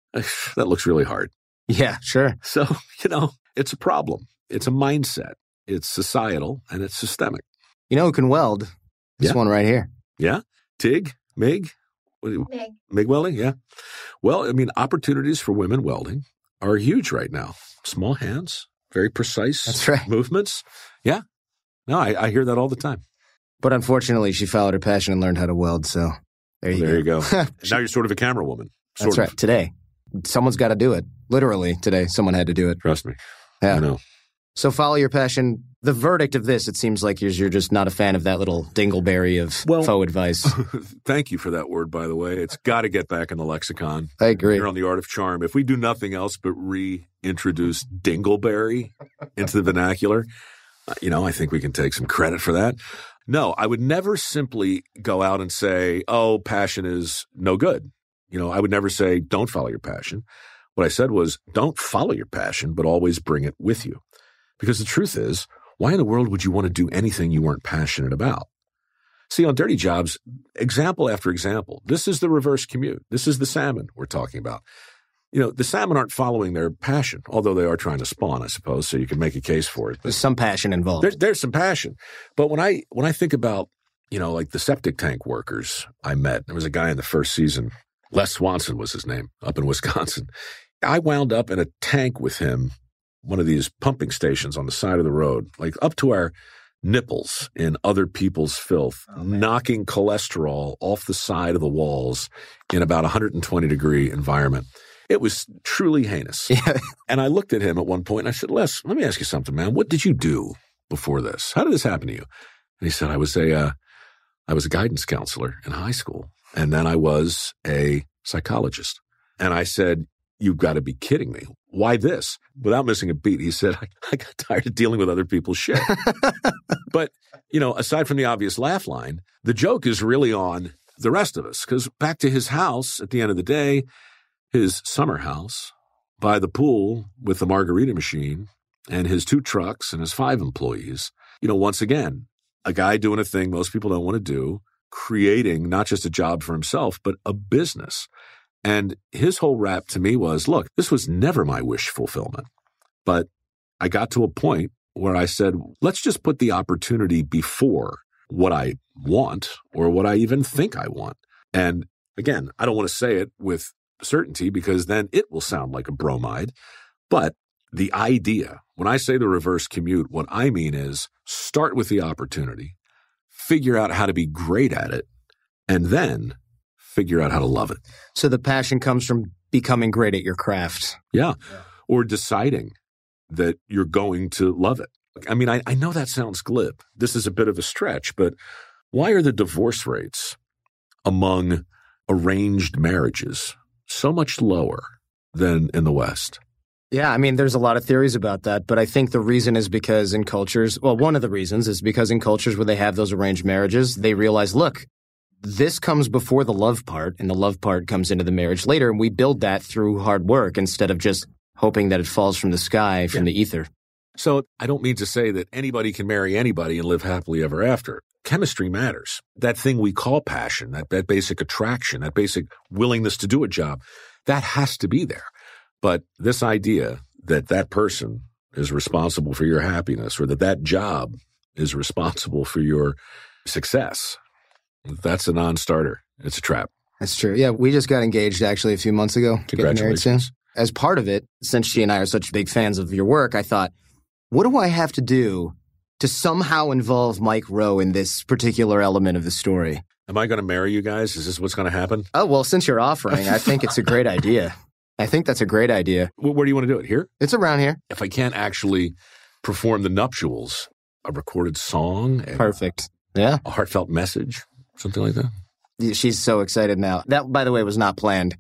that looks really hard. Yeah, sure. So, you know, it's a problem. It's a mindset. It's societal and it's systemic. You know who can weld? This Yeah. one right here. Yeah? TIG? MIG? What do you, Meg. MIG welding? Yeah. Well, I mean, opportunities for women welding are huge right now. Small hands, very precise That's right. movements. Yeah. No, I, I hear that all the time. But unfortunately, she followed her passion and learned how to weld, so there you There go. you go. And now you're sort of a camera woman. Sort That's of. right. Today. Someone's got to do it. Literally, today, someone had to do it. Trust me. Yeah. I know. So follow your passion. The verdict of this, it seems like you're, you're just not a fan of that little dingleberry of Well- faux advice. Thank you for that word, by the way. It's got to get back in the lexicon. I agree. Here on The Art of Charm. If we do nothing else but reintroduce dingleberry into the vernacular, uh, you know, I think we can take some credit for that. No, I would never simply go out and say, oh, passion is no good. You know, I would never say, don't follow your passion. What I said was, don't follow your passion, but always bring it with you. Because the truth is, why in the world would you want to do anything you weren't passionate about? See, on Dirty Jobs, example after example, this is the reverse commute. This is the salmon we're talking about. You know, the salmon aren't following their passion, although they are trying to spawn, I suppose, so you can make a case for it. There's some passion involved. There's, there's some passion. But when I when I think about, you know, like the septic tank workers I met, there was a guy in the first season, Les Swanson was his name, up in Wisconsin. I wound up in a tank with him, one of these pumping stations on the side of the road, like up to our nipples in other people's filth, oh, knocking cholesterol off the side of the walls in about a one hundred twenty degree environment. It was truly heinous. Yeah. And I looked at him at one point and I said, Les, let me ask you something, man. What did you do before this? How did this happen to you? And he said, I was a, uh, I was a guidance counselor in high school. And then I was a psychologist. And I said, you've got to be kidding me. Why this? Without missing a beat, he said, I, I got tired of dealing with other people's shit. But, you know, aside from the obvious laugh line, the joke is really on the rest of us. Because back to his house at the end of the day, his summer house by the pool with the margarita machine and his two trucks and his five employees, you know, once again, a guy doing a thing most people don't want to do, creating not just a job for himself, but a business. And his whole rap to me was, look, this was never my wish fulfillment. But I got to a point where I said, let's just put the opportunity before what I want or what I even think I want. And again, I don't want to say it with certainty because then it will sound like a bromide. But the idea, when I say the reverse commute, what I mean is start with the opportunity, figure out how to be great at it, and then figure out how to love it. So the passion comes from becoming great at your craft. Yeah. yeah. Or deciding that you're going to love it. I mean, I, I know that sounds glib. This is a bit of a stretch, but why are the divorce rates among arranged marriages so much lower than in the West? Yeah, I mean, there's a lot of theories about that, but I think the reason is because in cultures, well, one of the reasons is because in cultures where they have those arranged marriages, they realize, look, this comes before the love part, and the love part comes into the marriage later, and we build that through hard work instead of just hoping that it falls from the sky, from yeah. the ether. So I don't mean to say that anybody can marry anybody and live happily ever after. Chemistry matters. That thing we call passion, that, that basic attraction, that basic willingness to do a job, that has to be there. But this idea that that person is responsible for your happiness or that that job is responsible for your success, that's a non-starter. It's a trap. That's true. Yeah, we just got engaged actually a few months ago. Congratulations. Getting married soon. As part of it, since she and I are such big fans of your work, I thought, what do I have to do to somehow involve Mike Rowe in this particular element of the story? Am I going to marry you guys? Is this what's going to happen? Oh, well, since you're offering, I think it's a great idea. I think that's a great idea. Where, where do you want to do it? Here? It's around here. If I can't actually perform the nuptials, a recorded song, Perfect. Yeah. a heartfelt message, something like that. She's so excited now. That, by the way, was not planned.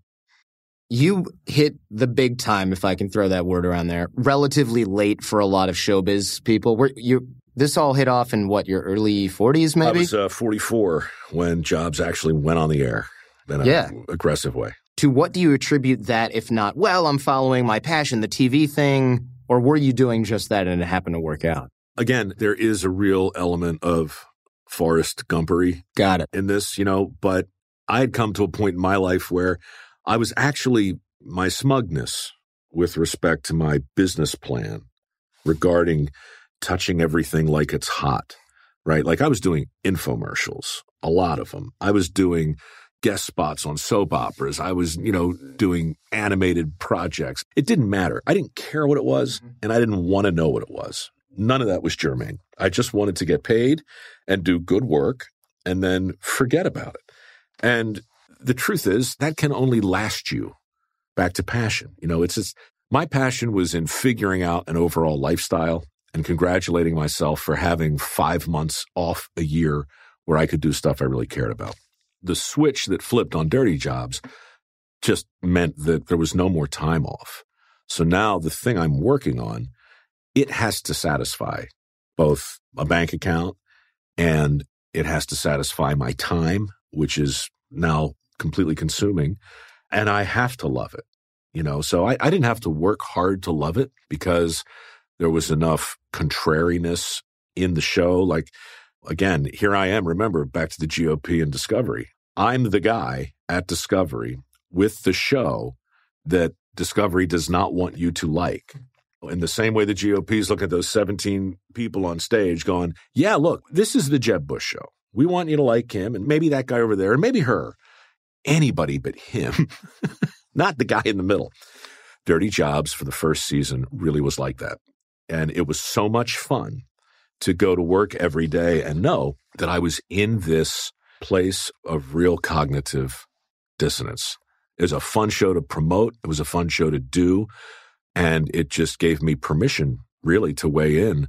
You hit the big time, if I can throw that word around there, relatively late for a lot of showbiz people. Were you? This all hit off in what, your early forties, maybe? I was uh, forty-four when Jobs actually went on the air in an Yeah. aggressive way. To what do you attribute that, if not, well, I'm following my passion, the T V thing, or were you doing just that and it happened to work out? Again, there is a real element of Forrest Gumpery Got it. in this, you know, but I had come to a point in my life where I was actually, my smugness with respect to my business plan regarding touching everything like it's hot, right? Like I was doing infomercials, a lot of them. I was doing guest spots on soap operas. I was, you know, doing animated projects. It didn't matter. I didn't care what it was, and I didn't want to know what it was. None of that was germane. I just wanted to get paid and do good work and then forget about it. And the truth is that can only last you back to passion. You know, it's just, my passion was in figuring out an overall lifestyle and congratulating myself for having five months off a year where I could do stuff I really cared about. The switch that flipped on Dirty Jobs just meant that there was no more time off. So now the thing I'm working on, it has to satisfy both a bank account and it has to satisfy my time, which is now completely consuming, and I have to love it. You know, so I, I didn't have to work hard to love it because there was enough contrariness in the show. Like, again, here I am, remember, back to the G O P and Discovery. I'm the guy at Discovery with the show that Discovery does not want you to like. In the same way the G O Ps look at those seventeen people on stage going, yeah, look, this is the Jeb Bush show. We want you to like him and maybe that guy over there and maybe her. Anybody but him, not the guy in the middle. Dirty Jobs for the first season really was like that. And it was so much fun to go to work every day and know that I was in this place of real cognitive dissonance. It was a fun show to promote. It was a fun show to do. And it just gave me permission, really, to weigh in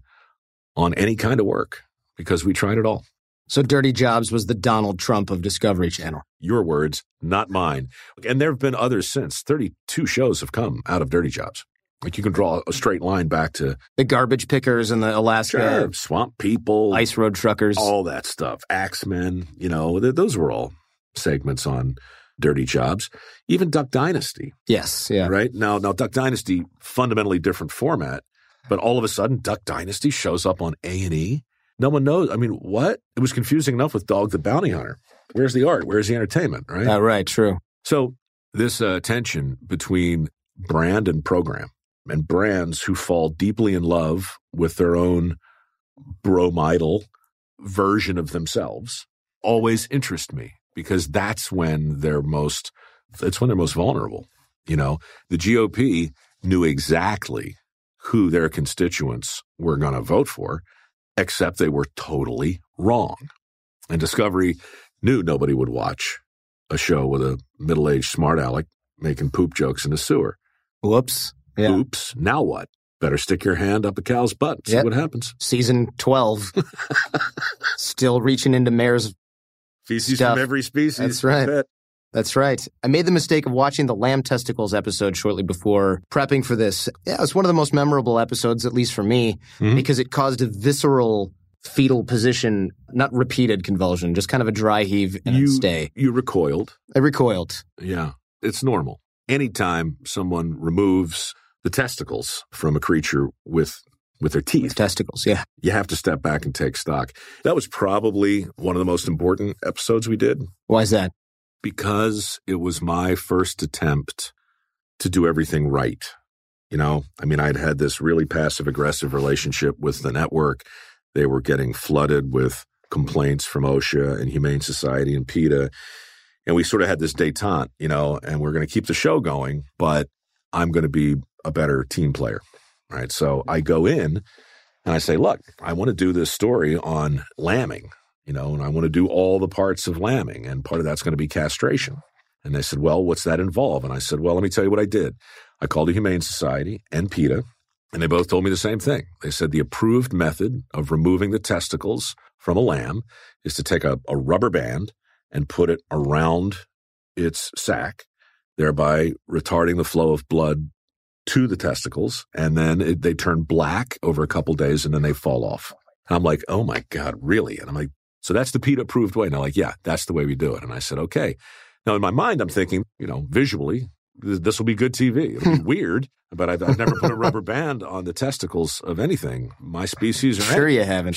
on any kind of work because we tried it all. So Dirty Jobs was the Donald Trump of Discovery Channel. Your words, not mine. And there have been others since. thirty-two shows have come out of Dirty Jobs. Like you can draw a straight line back to The Garbage Pickers and the Alaska sure, Swamp People, Ice Road Truckers. all that stuff. Axemen, you know, th- those were all segments on Dirty Jobs. Even Duck Dynasty. Yes, yeah. Right? Now, now Duck Dynasty, fundamentally different format, but all of a sudden Duck Dynasty shows up on A and E. No one knows. I mean, what? It was confusing enough with Dog the Bounty Hunter. Where's the art? Where's the entertainment, right? Uh, right, true. So this uh, tension between brand and program, and brands who fall deeply in love with their own bromidal version of themselves always interest me because that's when they're most, that's when they're most vulnerable. You know, the G O P knew exactly who their constituents were going to vote for, except they were totally wrong. And Discovery knew nobody would watch a show with a middle-aged smart aleck making poop jokes in the sewer. Whoops. Yeah. Oops. Now what? Better stick your hand up a cow's butt and see Yep. what happens. Season twelve. Still reaching into Mayor's. Feces Stuff. from every species. That's right. I bet. That's right. I made the mistake of watching the Lamb Testicles episode shortly before prepping for this. Yeah, it was one of the most memorable episodes, at least for me, Mhm. because it caused a visceral fetal position, not repeated convulsion, just kind of a dry heave and You- a stay. You recoiled. I recoiled. Yeah. It's normal. Anytime someone removes the testicles from a creature with with their teeth, Testicles, yeah. you have to step back and take stock. That was probably one of the most important episodes we did Why is that? because it was my first attempt to do everything right. You know, I mean, I'd had this really passive aggressive relationship with the network They were getting flooded with complaints from OSHA and Humane Society and PETA. And we sort of had this detente, you know, and we're going to keep the show going, but I'm going to be a better team player, right? So I go in and I say, look, I want to do this story on lambing, you know, and I want to do all the parts of lambing, and part of that's going to be castration. And they said, well, what's that involve? And I said, well, let me tell you what I did. I called the Humane Society and PETA, and they both told me the same thing. They said the approved method of removing the testicles from a lamb is to take a, a rubber band and put it around its sac, thereby retarding the flow of blood to the testicles, and then it, they turn black over a couple days, and then they fall off. And I'm like, oh my God, really? And I'm like, so that's the PETA approved way? And they're like, yeah, that's the way we do it. And I said, okay. Now in my mind, I'm thinking, you know, visually, th- this will be good T V. It'll be weird, but I've, I've never put a rubber band on the testicles of anything. My species are sure you haven't.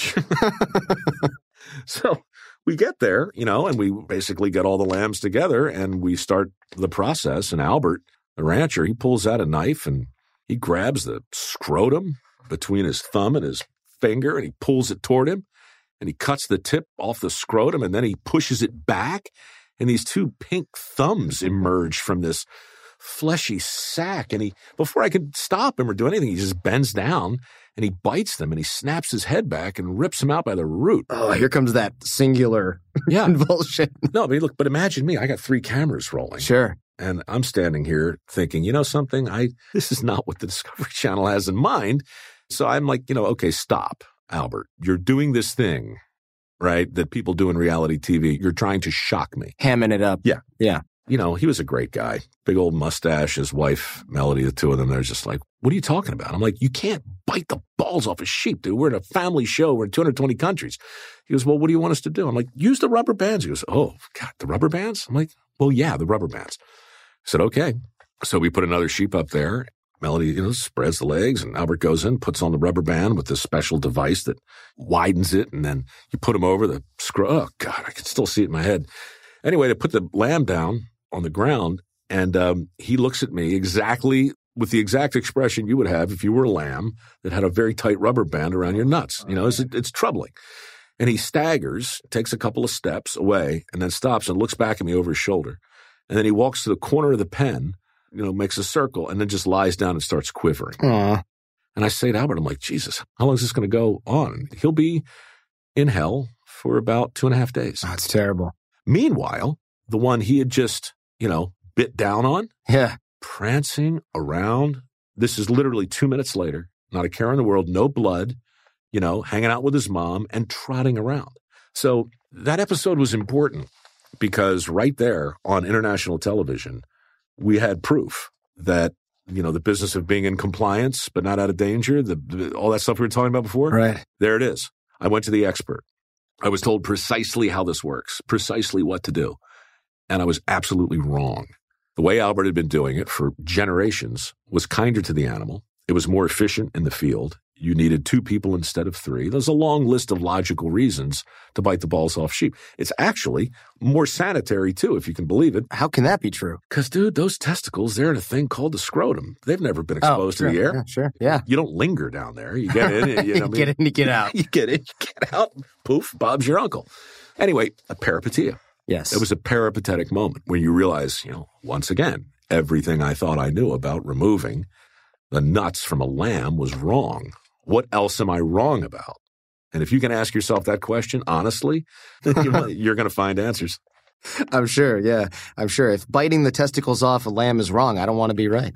So we get there, you know, and we basically get all the lambs together and we start the process. And Albert, the rancher, he pulls out a knife and he grabs the scrotum between his thumb and his finger and he pulls it toward him and he cuts the tip off the scrotum and then he pushes it back and these two pink thumbs emerge from this fleshy sack. And he, before I could stop him or do anything, he just bends down and he bites them and he snaps his head back and rips them out by the root. Oh, here comes that singular yeah. convulsion. No, but look, but imagine me. I got three cameras rolling. Sure. And I'm standing here thinking, you know something? I this is not what the Discovery Channel has in mind. So I'm like, you know, okay, stop, Albert. You're doing this thing, right, that people do in reality T V. You're trying to shock me. Hamming it up. Yeah. Yeah. You know, he was a great guy. Big old mustache, his wife, Melody, the two of them, they're just like, what are you talking about? I'm like, you can't bite the balls off a sheep, dude. We're in a family show. We're in two hundred twenty countries. He goes, well, what do you want us to do? I'm like, use the rubber bands. He goes, oh, God, the rubber bands? I'm like, well, yeah, the rubber bands. I said, okay. So we put another sheep up there. Melody, you know, spreads the legs, and Albert goes in, puts on the rubber band with this special device that widens it, and then you put him over the screw. Oh, God, I can still see it in my head. Anyway, they put the lamb down on the ground, and um, he looks at me exactly with the exact expression you would have if you were a lamb that had a very tight rubber band around your nuts. You know, it's, it's troubling. And he staggers, takes a couple of steps away, and then stops and looks back at me over his shoulder. And then he walks to the corner of the pen, you know, makes a circle, and then just lies down and starts quivering. Aww. And I say to Albert, I'm like, Jesus, how long is this going to go on? He'll be in hell for about two and a half days. That's terrible. Meanwhile, the one he had just, you know, bit down on, yeah, prancing around. This is literally two minutes later, not a care in the world, no blood, you know, hanging out with his mom and trotting around. So that episode was important because right there on international television, we had proof that, you know, the business of being in compliance but not out of danger, the, the all that stuff we were talking about before, right? There it is. I went to the expert. I was told precisely how this works, precisely what to do. And I was absolutely wrong. The way Albert had been doing it for generations was kinder to the animal. It was more efficient in the field. You needed two people instead of three. There's a long list of logical reasons to bite the balls off sheep. It's actually more sanitary, too, if you can believe it. How can that be true? Because, dude, those testicles, they're in a thing called the scrotum. They've never been exposed oh, sure. to the air. Yeah, sure, yeah. You don't linger down there. You get in. You, know you what I mean? get in, you get out. You get in, you get out. Poof, Bob's your uncle. Anyway, a peripeteia. Yes. It was a peripatetic moment where you realize, you know, once again, everything I thought I knew about removing the nuts from a lamb was wrong. What else am I wrong about? And if you can ask yourself that question honestly, you're going to find answers. I'm sure, yeah. I'm sure. If biting the testicles off a lamb is wrong, I don't want to be right.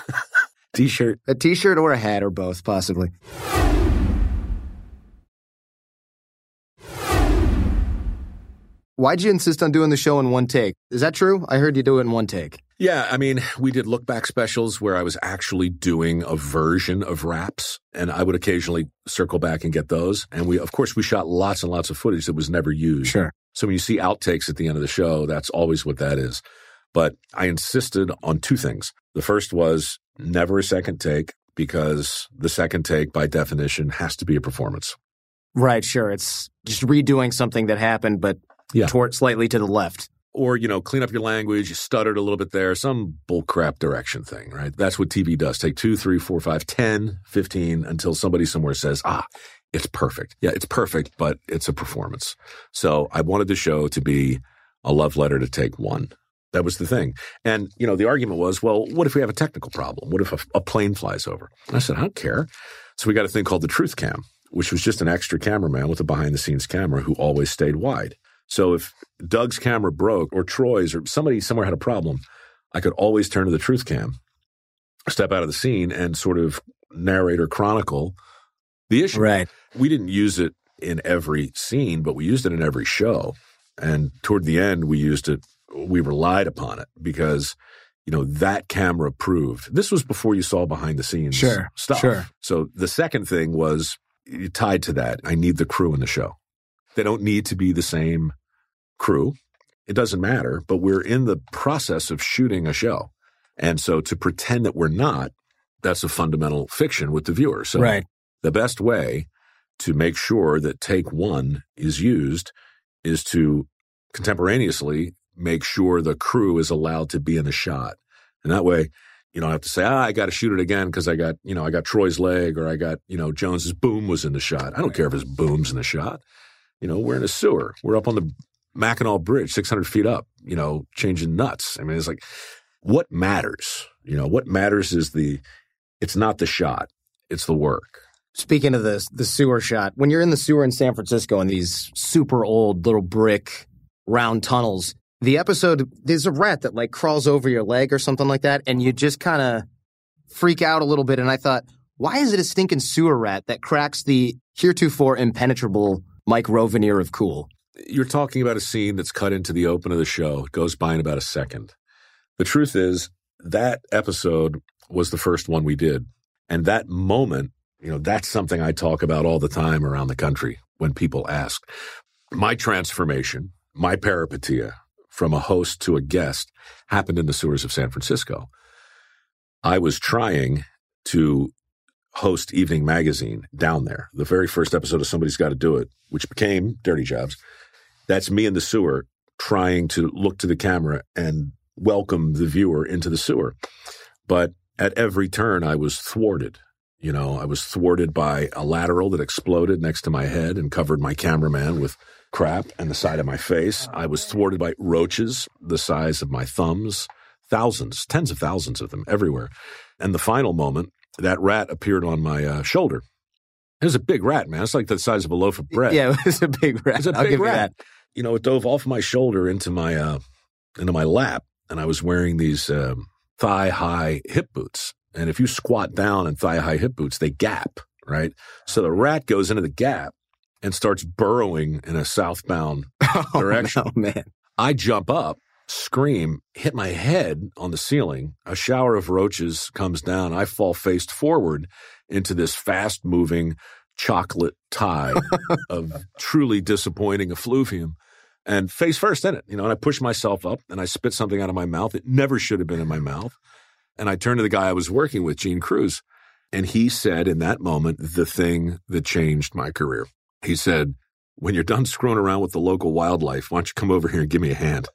T-shirt. A T-shirt or a hat or both, possibly. Why'd you insist on doing the show in one take? Is that true? I heard you do it in one take. Yeah, I mean, we did look back specials where I was actually doing a version of raps, and I would occasionally circle back and get those. And we, of course, we shot lots and lots of footage that was never used. Sure. So when you see outtakes at the end of the show, that's always what that is. But I insisted on two things. The first was never a second take, because the second take, by definition, has to be a performance. Right, sure. It's just redoing something that happened, but yeah. toward slightly to the left. Or, you know, clean up your language, you stuttered a little bit there, some bullcrap direction thing, right? That's what T V does. Take two, three, four, five, ten, fifteen until somebody somewhere says, ah, it's perfect. Yeah, it's perfect, but it's a performance. So I wanted the show to be a love letter to Take One. That was the thing. And, you know, the argument was, well, what if we have a technical problem? What if a, a plane flies over? And I said, I don't care. So we got a thing called the Truth Cam, which was just an extra cameraman with a behind-the-scenes camera who always stayed wide. So if Doug's camera broke or Troy's or somebody somewhere had a problem, I could always turn to the Truth Cam, step out of the scene, and sort of narrate or chronicle the issue. Right. We didn't use it in every scene, but we used it in every show. And toward the end, we used it, we relied upon it because, you know, that camera proved. This was before you saw behind the scenes sure, stuff. Sure. So the second thing was tied to that. I need the crew in the show. They don't need to be the same crew. It doesn't matter, but we're in the process of shooting a show. And so to pretend that we're not, that's a fundamental fiction with the viewer. So right. The best way to make sure that Take One is used is to contemporaneously make sure the crew is allowed to be in the shot. And that way, you don't have to say, ah, I got to shoot it again because I got, you know, I got Troy's leg or I got, you know, Jones's boom was in the shot. I don't care if his boom's in the shot. You know, we're in a sewer. We're up on the Mackinac Bridge, six hundred feet up, you know, changing nuts. I mean, it's like, what matters? You know, what matters is the, it's not the shot, it's the work. Speaking of the, the sewer shot, when you're in the sewer in San Francisco in these super old little brick round tunnels, the episode, there's a rat that like crawls over your leg or something like that, and you just kind of freak out a little bit. And I thought, why is it a stinking sewer rat that cracks the heretofore impenetrable Mike Rowe veneer of cool? You're talking about a scene that's cut into the open of the show. It goes by in about a second. The truth is that episode was the first one we did. And that moment, you know, that's something I talk about all the time around the country when people ask. My transformation, my peripetia from a host to a guest happened in the sewers of San Francisco. I was trying to host Evening Magazine down there. The very first episode of Somebody's Got to Do It, which became Dirty Jobs. That's me in the sewer trying to look to the camera and welcome the viewer into the sewer. But at every turn, I was thwarted. You know, I was thwarted by a lateral that exploded next to my head and covered my cameraman with crap and the side of my face. I was thwarted by roaches the size of my thumbs, thousands, tens of thousands of them everywhere. And the final moment, that rat appeared on my uh, shoulder. It was a big rat, man. It's like the size of a loaf of bread. Yeah, it was a big rat. It was a I'll big give rat. You that. You know, it dove off my shoulder into my uh, into my lap, and I was wearing these um, thigh-high hip boots. And if you squat down in thigh-high hip boots, they gap, right? So the rat goes into the gap and starts burrowing in a southbound oh, direction. Oh, man. I jump up, scream, hit my head on the ceiling. A shower of roaches comes down. I fall face forward into this fast-moving chocolate tide of truly disappointing effluvium and face first in it. You know, and I push myself up and I spit something out of my mouth. It never should have been in my mouth. And I turned to the guy I was working with, Gene Cruz, and he said in that moment the thing that changed my career. He said, when you're done screwing around with the local wildlife, why don't you come over here and give me a hand?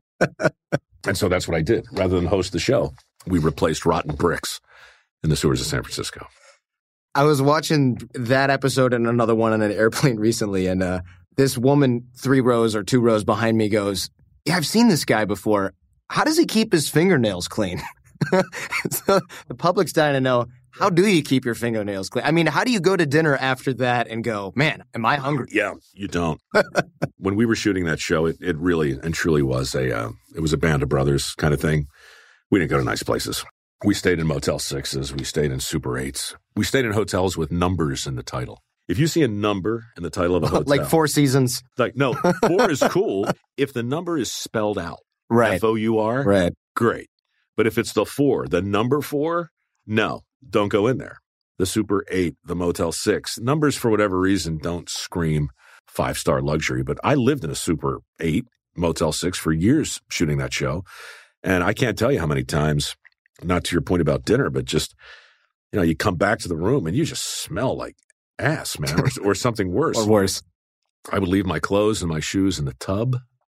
And so that's what I did. Rather than host the show, we replaced rotten bricks in the sewers of San Francisco. I was watching that episode and another one on an airplane recently, and uh, this woman three rows or two rows behind me goes, yeah, I've seen this guy before. How does he keep his fingernails clean? So the public's dying to know, how do you keep your fingernails clean? I mean, how do you go to dinner after that and go, man, am I hungry? Yeah, you don't. When we were shooting that show, it, it really and truly was a, uh, it was a band of brothers kind of thing. We didn't go to nice places. We stayed in Motel Sixes. We stayed in Super Eights. We stayed in hotels with numbers in the title. If you see a number in the title of a hotel. Like Four Seasons. Like, no, four is cool if the number is spelled out. Right. F O U R. Right. Great. But if it's the four, the number four, no, don't go in there. The Super Eight, the Motel Six, numbers for whatever reason don't scream five-star luxury. But I lived in a Super Eight, Motel Six for years shooting that show. And I can't tell you how many times, not to your point about dinner, but just, you know, you come back to the room and you just smell like ass, man, or, or something worse. Or worse. I would leave my clothes and my shoes in the tub.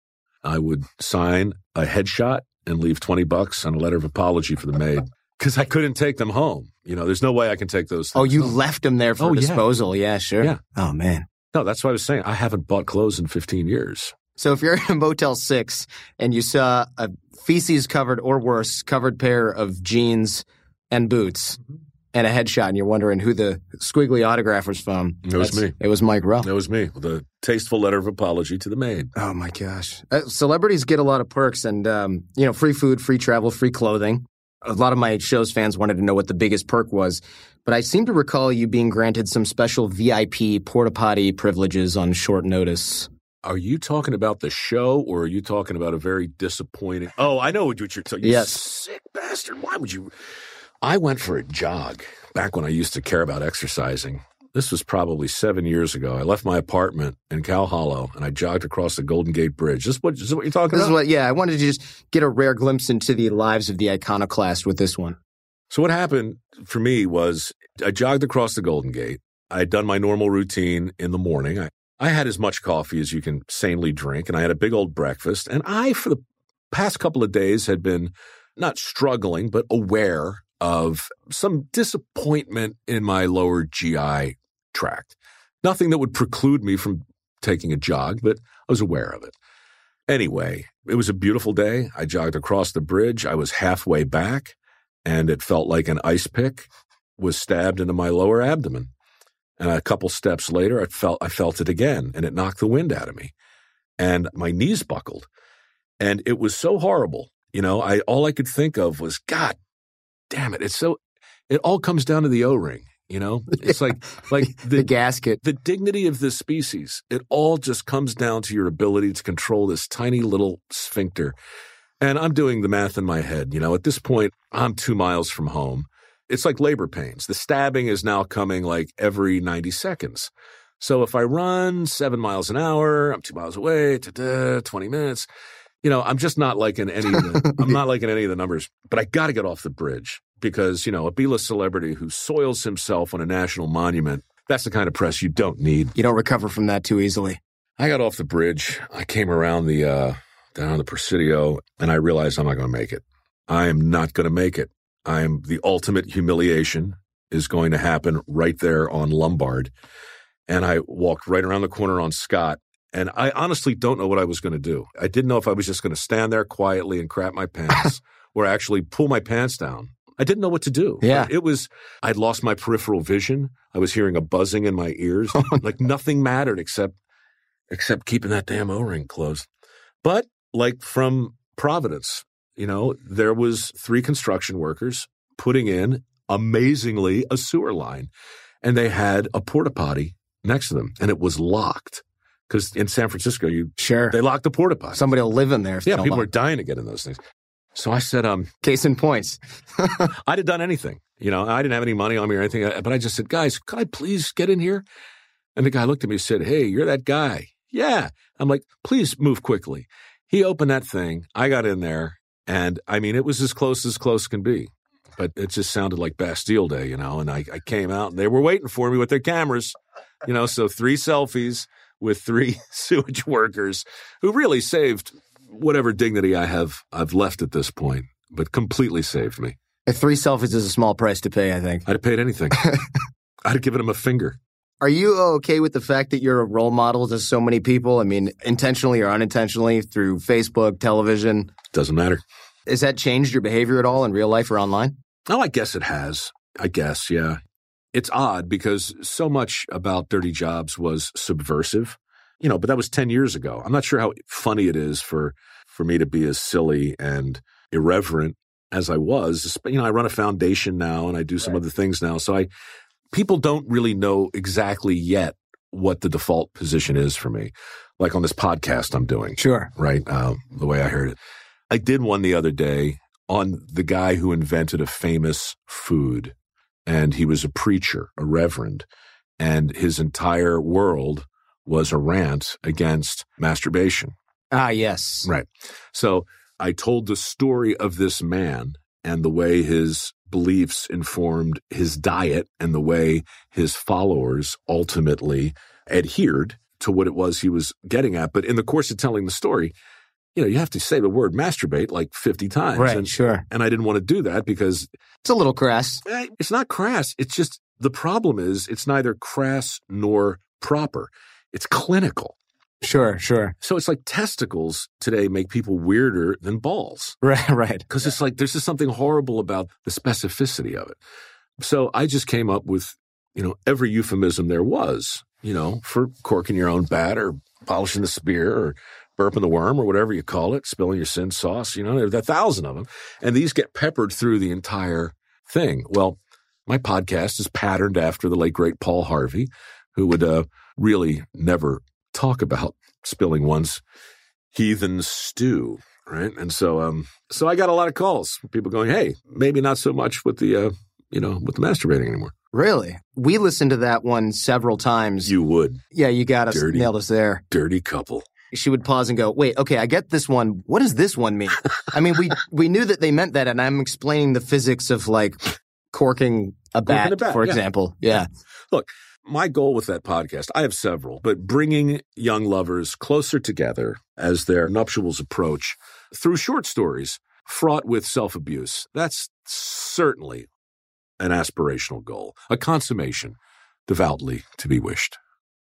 I would sign a headshot and leave twenty bucks on a letter of apology for the maid because I couldn't take them home. You know, there's no way I can take those things Oh, you home. left them there for Oh, yeah. disposal. Yeah, sure. Yeah. Oh, man. No, that's what I was saying. I haven't bought clothes in fifteen years. So if you're in a Motel six and you saw a feces-covered or worse covered pair of jeans and boots and a headshot and you're wondering who the squiggly autograph was from. It was that's- me. It was Mike Rowe. That was me with a tasteful letter of apology to the maid. Oh, my gosh. Uh, celebrities get a lot of perks and, um, you know, free food, free travel, free clothing. A lot of my show's fans wanted to know what the biggest perk was, but I seem to recall you being granted some special V I P porta potty privileges on short notice. Are you talking about the show or are you talking about a very disappointing? Oh, I know what you're talking about. You Yes. sick bastard. Why would you? I went for a jog back when I used to care about exercising. This was probably seven years ago. I left my apartment in Cow Hollow and I jogged across the Golden Gate Bridge. This is what, is this what you're talking This is about? what, yeah, I wanted to just get a rare glimpse into the lives of the iconoclast with this one. So what happened for me was I jogged across the Golden Gate. I had done my normal routine in the morning. I, I had as much coffee as you can sanely drink, and I had a big old breakfast. And I, for the past couple of days, had been not struggling, but aware of some disappointment in my lower G I tract. Nothing that would preclude me from taking a jog, but I was aware of it. Anyway, it was a beautiful day. I jogged across the bridge. I was halfway back, and it felt like an ice pick was stabbed into my lower abdomen. And a couple steps later, I felt I felt it again, and it knocked the wind out of me. And my knees buckled. And it was so horrible. You know, I all I could think of was, God damn it. It's so it all comes down to the O-ring, you know? It's like like The, the gasket. the dignity of this species. It all just comes down to your ability to control this tiny little sphincter. And I'm doing the math in my head. You know, at this point, I'm two miles from home. It's like labor pains. The stabbing is now coming like every ninety seconds. So if I run seven miles an hour, I'm two miles away, ta-da, twenty minutes. You know, I'm just not liking any of the, I'm not liking any of the numbers. But I got to get off the bridge because, you know, a B-list celebrity who soils himself on a national monument, that's the kind of press you don't need. You don't recover from that too easily. I got off the bridge. I came around the, uh, down the Presidio, and I realized I'm not going to make it. I am not going to make it. I'm the ultimate humiliation is going to happen right there on Lombard. And I walked right around the corner on Scott. And I honestly don't know what I was going to do. I didn't know if I was just going to stand there quietly and crap my pants or actually pull my pants down. I didn't know what to do. Yeah. It was, I'd lost my peripheral vision. I was hearing a buzzing in my ears. Like nothing mattered except, except keeping that damn O-ring closed. But like from Providence, you know, there was three construction workers putting in, amazingly, a sewer line. And they had a porta potty next to them. And it was locked. Because in San Francisco, you Sure. they locked the porta potty. Somebody will live in there. If they Yeah, don't people lock- are dying to get in those things. So I said, um, Case in points. I'd have done anything. You know, I didn't have any money on me or anything. But I just said, guys, could I please get in here? And the guy looked at me and said, hey, you're that guy. Yeah. I'm like, please move quickly. He opened that thing. I got in there. And I mean, it was as close as close can be. But it just sounded like Bastille Day, you know. And I, I came out and they were waiting for me with their cameras. You know, so three selfies with three sewage workers who really saved whatever dignity I have I've left at this point, but completely saved me. Three selfies is a small price to pay, I think. I'd have paid anything. I'd have given him a finger. Are you okay with the fact that you're a role model to so many people? I mean, intentionally or unintentionally through Facebook, television. Doesn't matter. Has that changed your behavior at all in real life or online? Oh, I guess it has. I guess, yeah. It's odd because so much about Dirty Jobs was subversive, you know, but that was ten years ago. I'm not sure how funny it is for, for me to be as silly and irreverent as I was. You know, I run a foundation now and I do some Right. other things now. So I, people don't really know exactly yet what the default position is for me. Like on this podcast I'm doing, Sure. right? Um, the way I heard it. I did one the other day on the guy who invented a famous food. And he was a preacher, a reverend, and his entire world was a rant against masturbation. Ah, yes. Right. So I told the story of this man and the way his beliefs informed his diet and the way his followers ultimately adhered to what it was he was getting at. But in the course of telling the story, you know, you have to say the word masturbate like fifty times. Right, and, sure. And I didn't want to do that because It's a little crass. eh, it's not crass. It's just the problem is it's neither crass nor proper. It's clinical. Sure, sure. So it's like testicles today make people weirder than balls. Right, right. Because it's like there's just something horrible about the specificity of it. So I just came up with, you know, every euphemism there was, you know, for corking your own bat or polishing the spear or burping the worm or whatever you call it, spilling your sin sauce, you know, there's a thousand of them. And these get peppered through the entire thing. Well, my podcast is patterned after the late, great Paul Harvey, who would uh, really never talk about spilling one's heathen stew, right? And so um, so I got a lot of calls from people going, hey, maybe not so much with the, uh, you know, with the masturbating anymore. Really? We listened to that one several times. You would. Yeah, you got us, Dirty. nailed us there. Dirty couple. She would pause and go, wait, okay, I get this one. What does this one mean? I mean, we we knew that they meant that, and I'm explaining the physics of, like, corking a bat, Corking a bat, for yeah. example. Yeah. Look, my goal with that podcast, I have several, but bringing young lovers closer together as their nuptials approach through short stories fraught with self-abuse, that's certainly an aspirational goal, a consummation devoutly to be wished.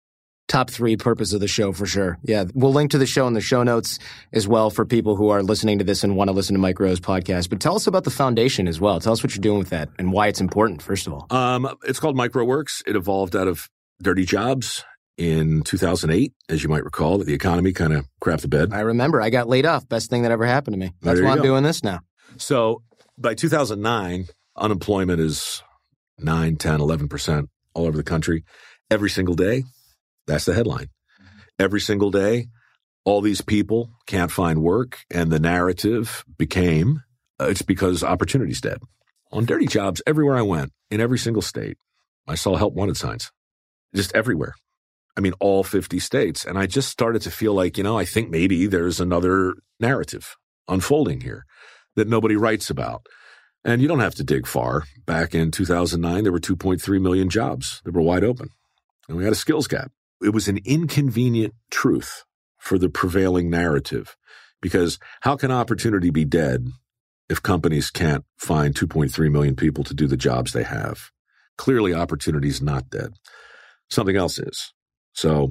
Top three purpose of the show for sure. Yeah. We'll link to the show in the show notes as well for people who are listening to this and want to listen to Mike Rowe's podcast. But tell us about the foundation as well. Tell us what you're doing with that and why it's important, first of all. Um, it's called MicroWorks. It evolved out of Dirty Jobs in two thousand eight, as you might recall, that the economy kind of crapped the bed. I remember. I got laid off. Best thing that ever happened to me. That's There why you I'm go. doing this now. So by two thousand nine, unemployment is nine, ten, eleven percent all over the country. Every single day, that's the headline. Every single day, all these people can't find work, and the narrative became, uh, it's because opportunity's dead. On Dirty Jobs, everywhere I went, in every single state, I saw help wanted signs. Just everywhere. I mean, all fifty states. And I just started to feel like, you know, I think maybe there's another narrative unfolding here that nobody writes about. And you don't have to dig far. Back in two thousand nine, there were two point three million jobs that were wide open. And we had a skills gap. It was an inconvenient truth for the prevailing narrative, because how can opportunity be dead if companies can't find two point three million people to do the jobs they have? Clearly, opportunity is not dead. Something else is. So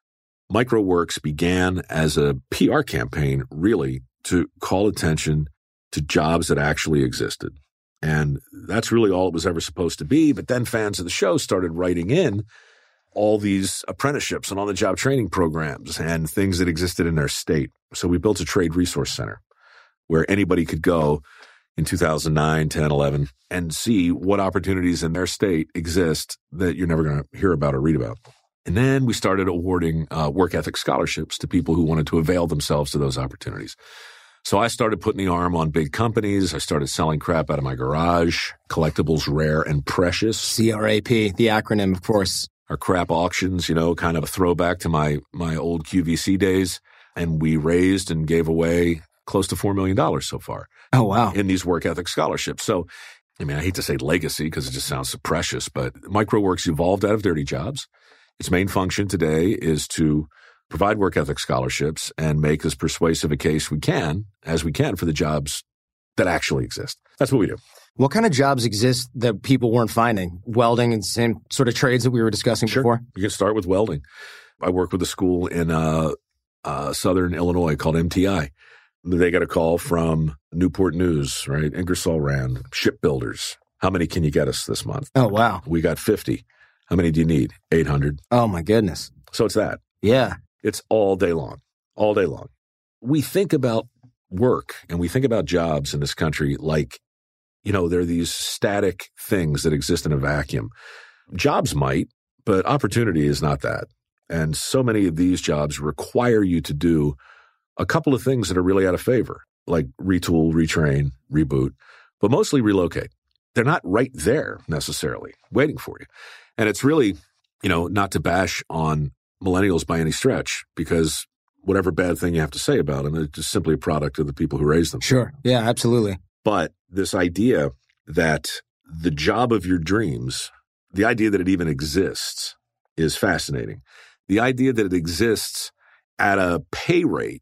MicroWorks began as a P R campaign, really, to call attention to jobs that actually existed. And that's really all it was ever supposed to be. But then fans of the show started writing in all these apprenticeships and on-the-job training programs and things that existed in their state. So we built a trade resource center where anybody could go in two thousand nine, ten, eleven and see what opportunities in their state exist that you're never going to hear about or read about. And then we started awarding uh, work ethic scholarships to people who wanted to avail themselves to those opportunities. So I started putting the arm on big companies. I started selling crap out of my garage, collectibles rare and precious. C R A P, the acronym, of course. Our crap auctions, you know, kind of a throwback to my my old Q V C days. And we raised and gave away close to four million dollars so far. Oh, wow. In these work ethic scholarships. So, I mean, I hate to say legacy because it just sounds so precious, but MicroWorks evolved out of Dirty Jobs. Its main function today is to provide work ethic scholarships and make as persuasive a case we can, as we can, for the jobs that actually exist. That's what we do. What kind of jobs exist that people weren't finding? Welding and same sort of trades that we were discussing Sure. before? You can start with welding. I work with a school in uh, uh, southern Illinois called M T I. They got a call from Newport News, right? Ingersoll Rand, shipbuilders. How many can you get us this month? Oh, wow. We got fifty. How many do you need? eight hundred. Oh, my goodness. So it's that. Yeah. It's all day long, all day long. We think about work and we think about jobs in this country like, you know, they're these static things that exist in a vacuum. Jobs might, but opportunity is not that. And so many of these jobs require you to do a couple of things that are really out of favor, like retool, retrain, reboot, but mostly relocate. They're not right there necessarily waiting for you. And it's really, you know, not to bash on millennials by any stretch, because whatever bad thing you have to say about them, it's just simply a product of the people who raised them. Sure. Yeah, absolutely. But this idea that the job of your dreams, the idea that it even exists, is fascinating. The idea that it exists at a pay rate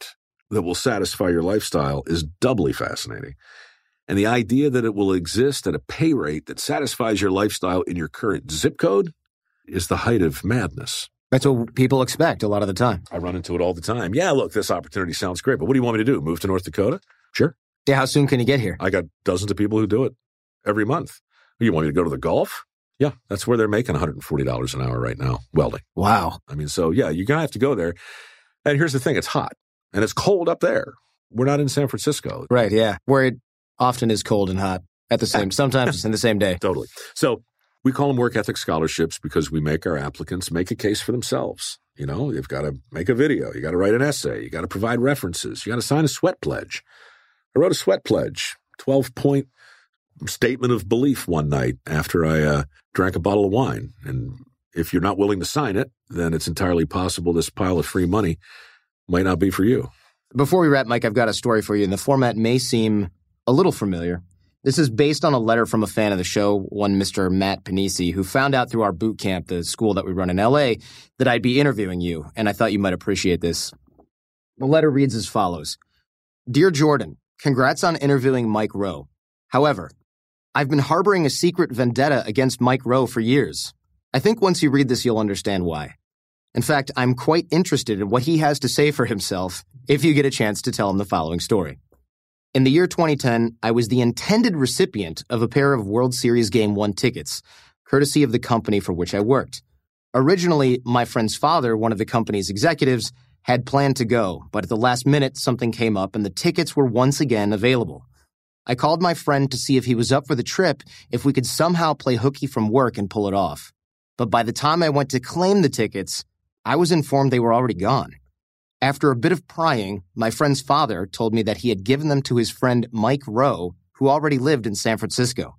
that will satisfy your lifestyle is doubly fascinating. And the idea that it will exist at a pay rate that satisfies your lifestyle in your current zip code is the height of madness. That's what people expect a lot of the time. I run into it all the time. Yeah, look, this opportunity sounds great, but what do you want me to do? Move to North Dakota? Sure. Yeah, how soon can you get here? I got dozens of people who do it every month. You want me to go to the Gulf? Yeah, that's where they're making one hundred forty dollars an hour right now, welding. Wow. I mean, so yeah, you're going to have to go there. And here's the thing, it's hot and it's cold up there. We're not in San Francisco. Right, yeah. Where it often is cold and hot at the same, sometimes it's in the same day. Totally. So we call them work ethic scholarships because we make our applicants make a case for themselves. You know, you've got to make a video. You got to write an essay. You got to provide references. You got to sign a sweat pledge. I wrote a sweat pledge, twelve-point statement of belief one night after I uh, drank a bottle of wine. And if you're not willing to sign it, then it's entirely possible this pile of free money might not be for you. Before we wrap, Mike, I've got a story for you, and the format may seem a little familiar. This is based on a letter from a fan of the show, one Mister Matt Panisi, who found out through our boot camp, the school that we run in L A, that I'd be interviewing you, and I thought you might appreciate this. The letter reads as follows. Dear Jordan, congrats on interviewing Mike Rowe. However, I've been harboring a secret vendetta against Mike Rowe for years. I think once you read this, you'll understand why. In fact, I'm quite interested in what he has to say for himself if you get a chance to tell him the following story. In the year twenty ten, I was the intended recipient of a pair of World Series Game one tickets, courtesy of the company for which I worked. Originally, my friend's father, one of the company's executives, had planned to go, but at the last minute, something came up and the tickets were once again available. I called my friend to see if he was up for the trip, if we could somehow play hooky from work and pull it off. But by the time I went to claim the tickets, I was informed they were already gone. After a bit of prying, my friend's father told me that he had given them to his friend Mike Rowe, who already lived in San Francisco.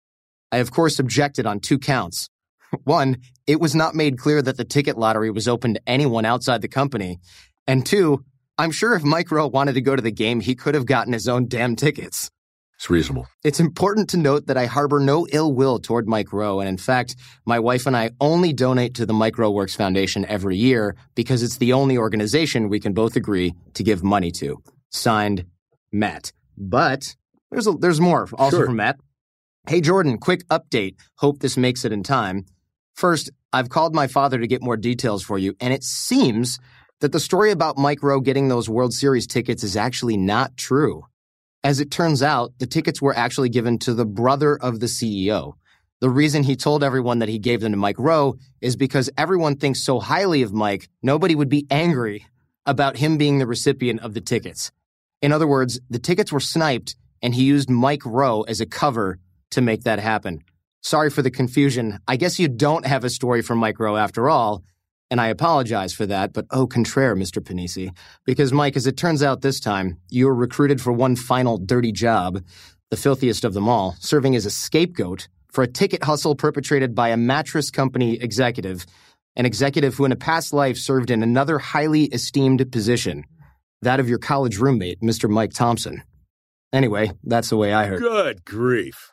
I, of course, objected on two counts. One, it was not made clear that the ticket lottery was open to anyone outside the company. And two, I'm sure if Mike Rowe wanted to go to the game, he could have gotten his own damn tickets. It's reasonable. It's important to note that I harbor no ill will toward Mike Rowe, and in fact, my wife and I only donate to the Mike Rowe Works Foundation every year because it's the only organization we can both agree to give money to. Signed, Matt. But there's a, there's more, also Sure. from Matt. Hey, Jordan, quick update. Hope this makes it in time. First, I've called my father to get more details for you, and it seems that the story about Mike Rowe getting those World Series tickets is actually not true. As it turns out, the tickets were actually given to the brother of the C E O. The reason he told everyone that he gave them to Mike Rowe is because everyone thinks so highly of Mike, nobody would be angry about him being the recipient of the tickets. In other words, the tickets were sniped, and he used Mike Rowe as a cover to make that happen. Sorry for the confusion. I guess you don't have a story from Mike Rowe after all, and I apologize for that, but au contraire, Mister Panisi. Because, Mike, as it turns out this time, you were recruited for one final dirty job, the filthiest of them all, serving as a scapegoat for a ticket hustle perpetrated by a mattress company executive, an executive who in a past life served in another highly esteemed position, that of your college roommate, Mister Mike Thompson. Anyway, that's the way I heard. Good grief.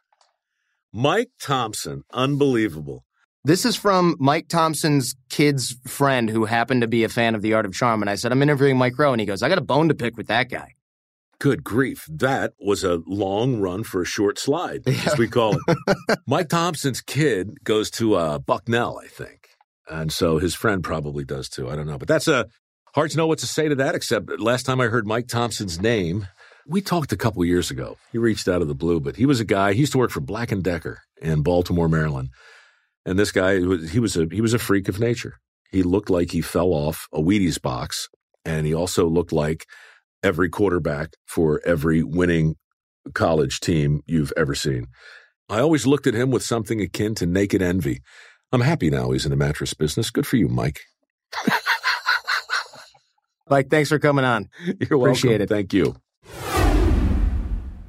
Mike Thompson, unbelievable. This is from Mike Thompson's kid's friend who happened to be a fan of The Art of Charm. And I said, I'm interviewing Mike Rowe. And he goes, I got a bone to pick with that guy. Good grief. That was a long run for a short slide, as we call it. Mike Thompson's kid goes to uh, Bucknell, I think. And so his friend probably does too. I don't know. But that's uh, hard to know what to say to that, except last time I heard Mike Thompson's name, we talked a couple years ago. He reached out of the blue, but he was a guy, he used to work for Black and Decker in Baltimore, Maryland. And this guy, he was a he was a freak of nature. He looked like he fell off a Wheaties box, and he also looked like every quarterback for every winning college team you've ever seen. I always looked at him with something akin to naked envy. I'm happy now he's in the mattress business. Good for you, Mike. Mike, thanks for coming on. You're welcome. Appreciate it. Thank you.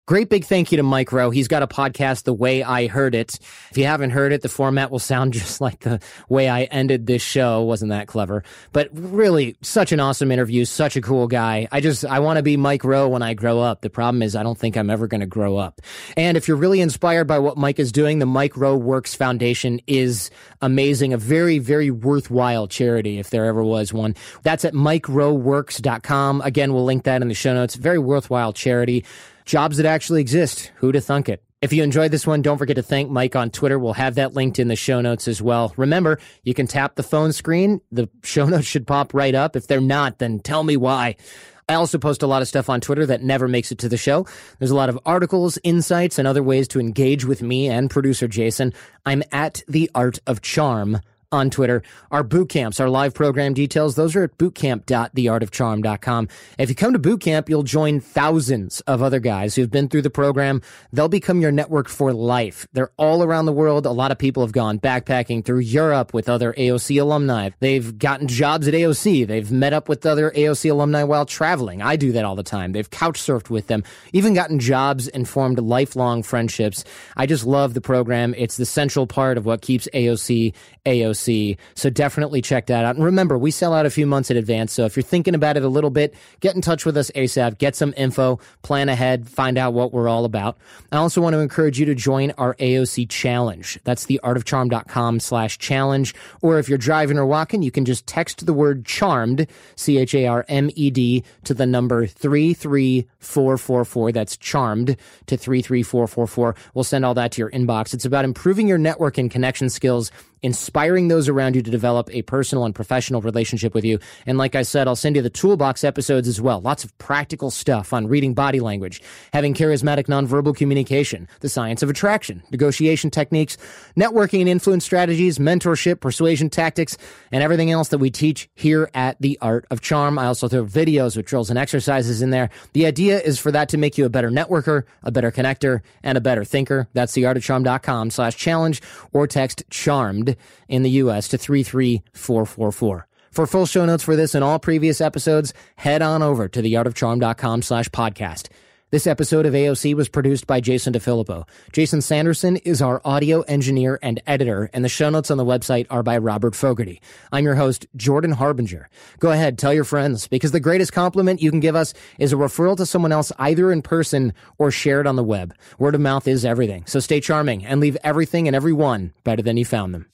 Great big thank you to Mike Rowe. He's got a podcast, The Way I Heard It. If you haven't heard it, the format will sound just like the way I ended this show. Wasn't that clever? But really, such an awesome interview, such a cool guy. I just, I want to be Mike Rowe when I grow up. The problem is I don't think I'm ever going to grow up. And if you're really inspired by what Mike is doing, the Mike Rowe Works Foundation is amazing. A very, very worthwhile charity, if there ever was one. That's at mike rowe works dot com. Again, we'll link that in the show notes. Very worthwhile charity. Jobs that actually exist. Who'd have thunk it? If you enjoyed this one, don't forget to thank Mike on Twitter. We'll have that linked in the show notes as well. Remember, you can tap the phone screen. The show notes should pop right up. If they're not, then tell me why. I also post a lot of stuff on Twitter that never makes it to the show. There's a lot of articles, insights, and other ways to engage with me and producer Jason. I'm at The Art of Charm on Twitter. Our boot camps, our live program details, those are at bootcamp dot the art of charm dot com. If you come to boot camp, you'll join thousands of other guys who've been through the program. They'll become your network for life. They're all around the world. A lot of people have gone backpacking through Europe with other A O C alumni. They've gotten jobs at A O C. They've met up with other A O C alumni while traveling. I do that all the time. They've couch surfed with them, even gotten jobs and formed lifelong friendships. I just love the program. It's the central part of what keeps A O C A O C. So definitely check that out. And remember, we sell out a few months in advance. So if you're thinking about it a little bit, get in touch with us ASAP, get some info, plan ahead, find out what we're all about. I also want to encourage you to join our A O C challenge. That's the art of charm dot com slash challenge. Or if you're driving or walking, you can just text the word charmed, C H A R M E D, to the number three three four four four. That's charmed to three three four four four. We'll send all that to your inbox. It's about improving your network and connection skills, inspiring those around you to develop a personal and professional relationship with you. And like I said, I'll send you the toolbox episodes as well. Lots of practical stuff on reading body language, having charismatic nonverbal communication, the science of attraction, negotiation techniques, networking and influence strategies, mentorship, persuasion tactics, and everything else that we teach here at The Art of Charm. I also throw videos with drills and exercises in there. The idea is for that to make you a better networker, a better connector, and a better thinker. That's the art of charm dot com slash challenge, or text CHARMED in the U S to three three four four four. For full show notes for this and all previous episodes, head on over to the art of charm dot com slash podcast. This episode of A O C was produced by Jason DeFilippo. Jason Sanderson is our audio engineer and editor, and the show notes on the website are by Robert Fogarty. I'm your host, Jordan Harbinger. Go ahead, tell your friends, because the greatest compliment you can give us is a referral to someone else either in person or shared on the web. Word of mouth is everything, so stay charming and leave everything and everyone better than you found them.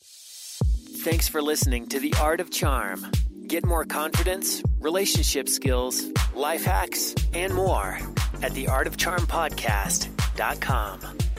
Thanks for listening to The Art of Charm. Get more confidence, relationship skills, life hacks, and more at the art of charm podcast dot com.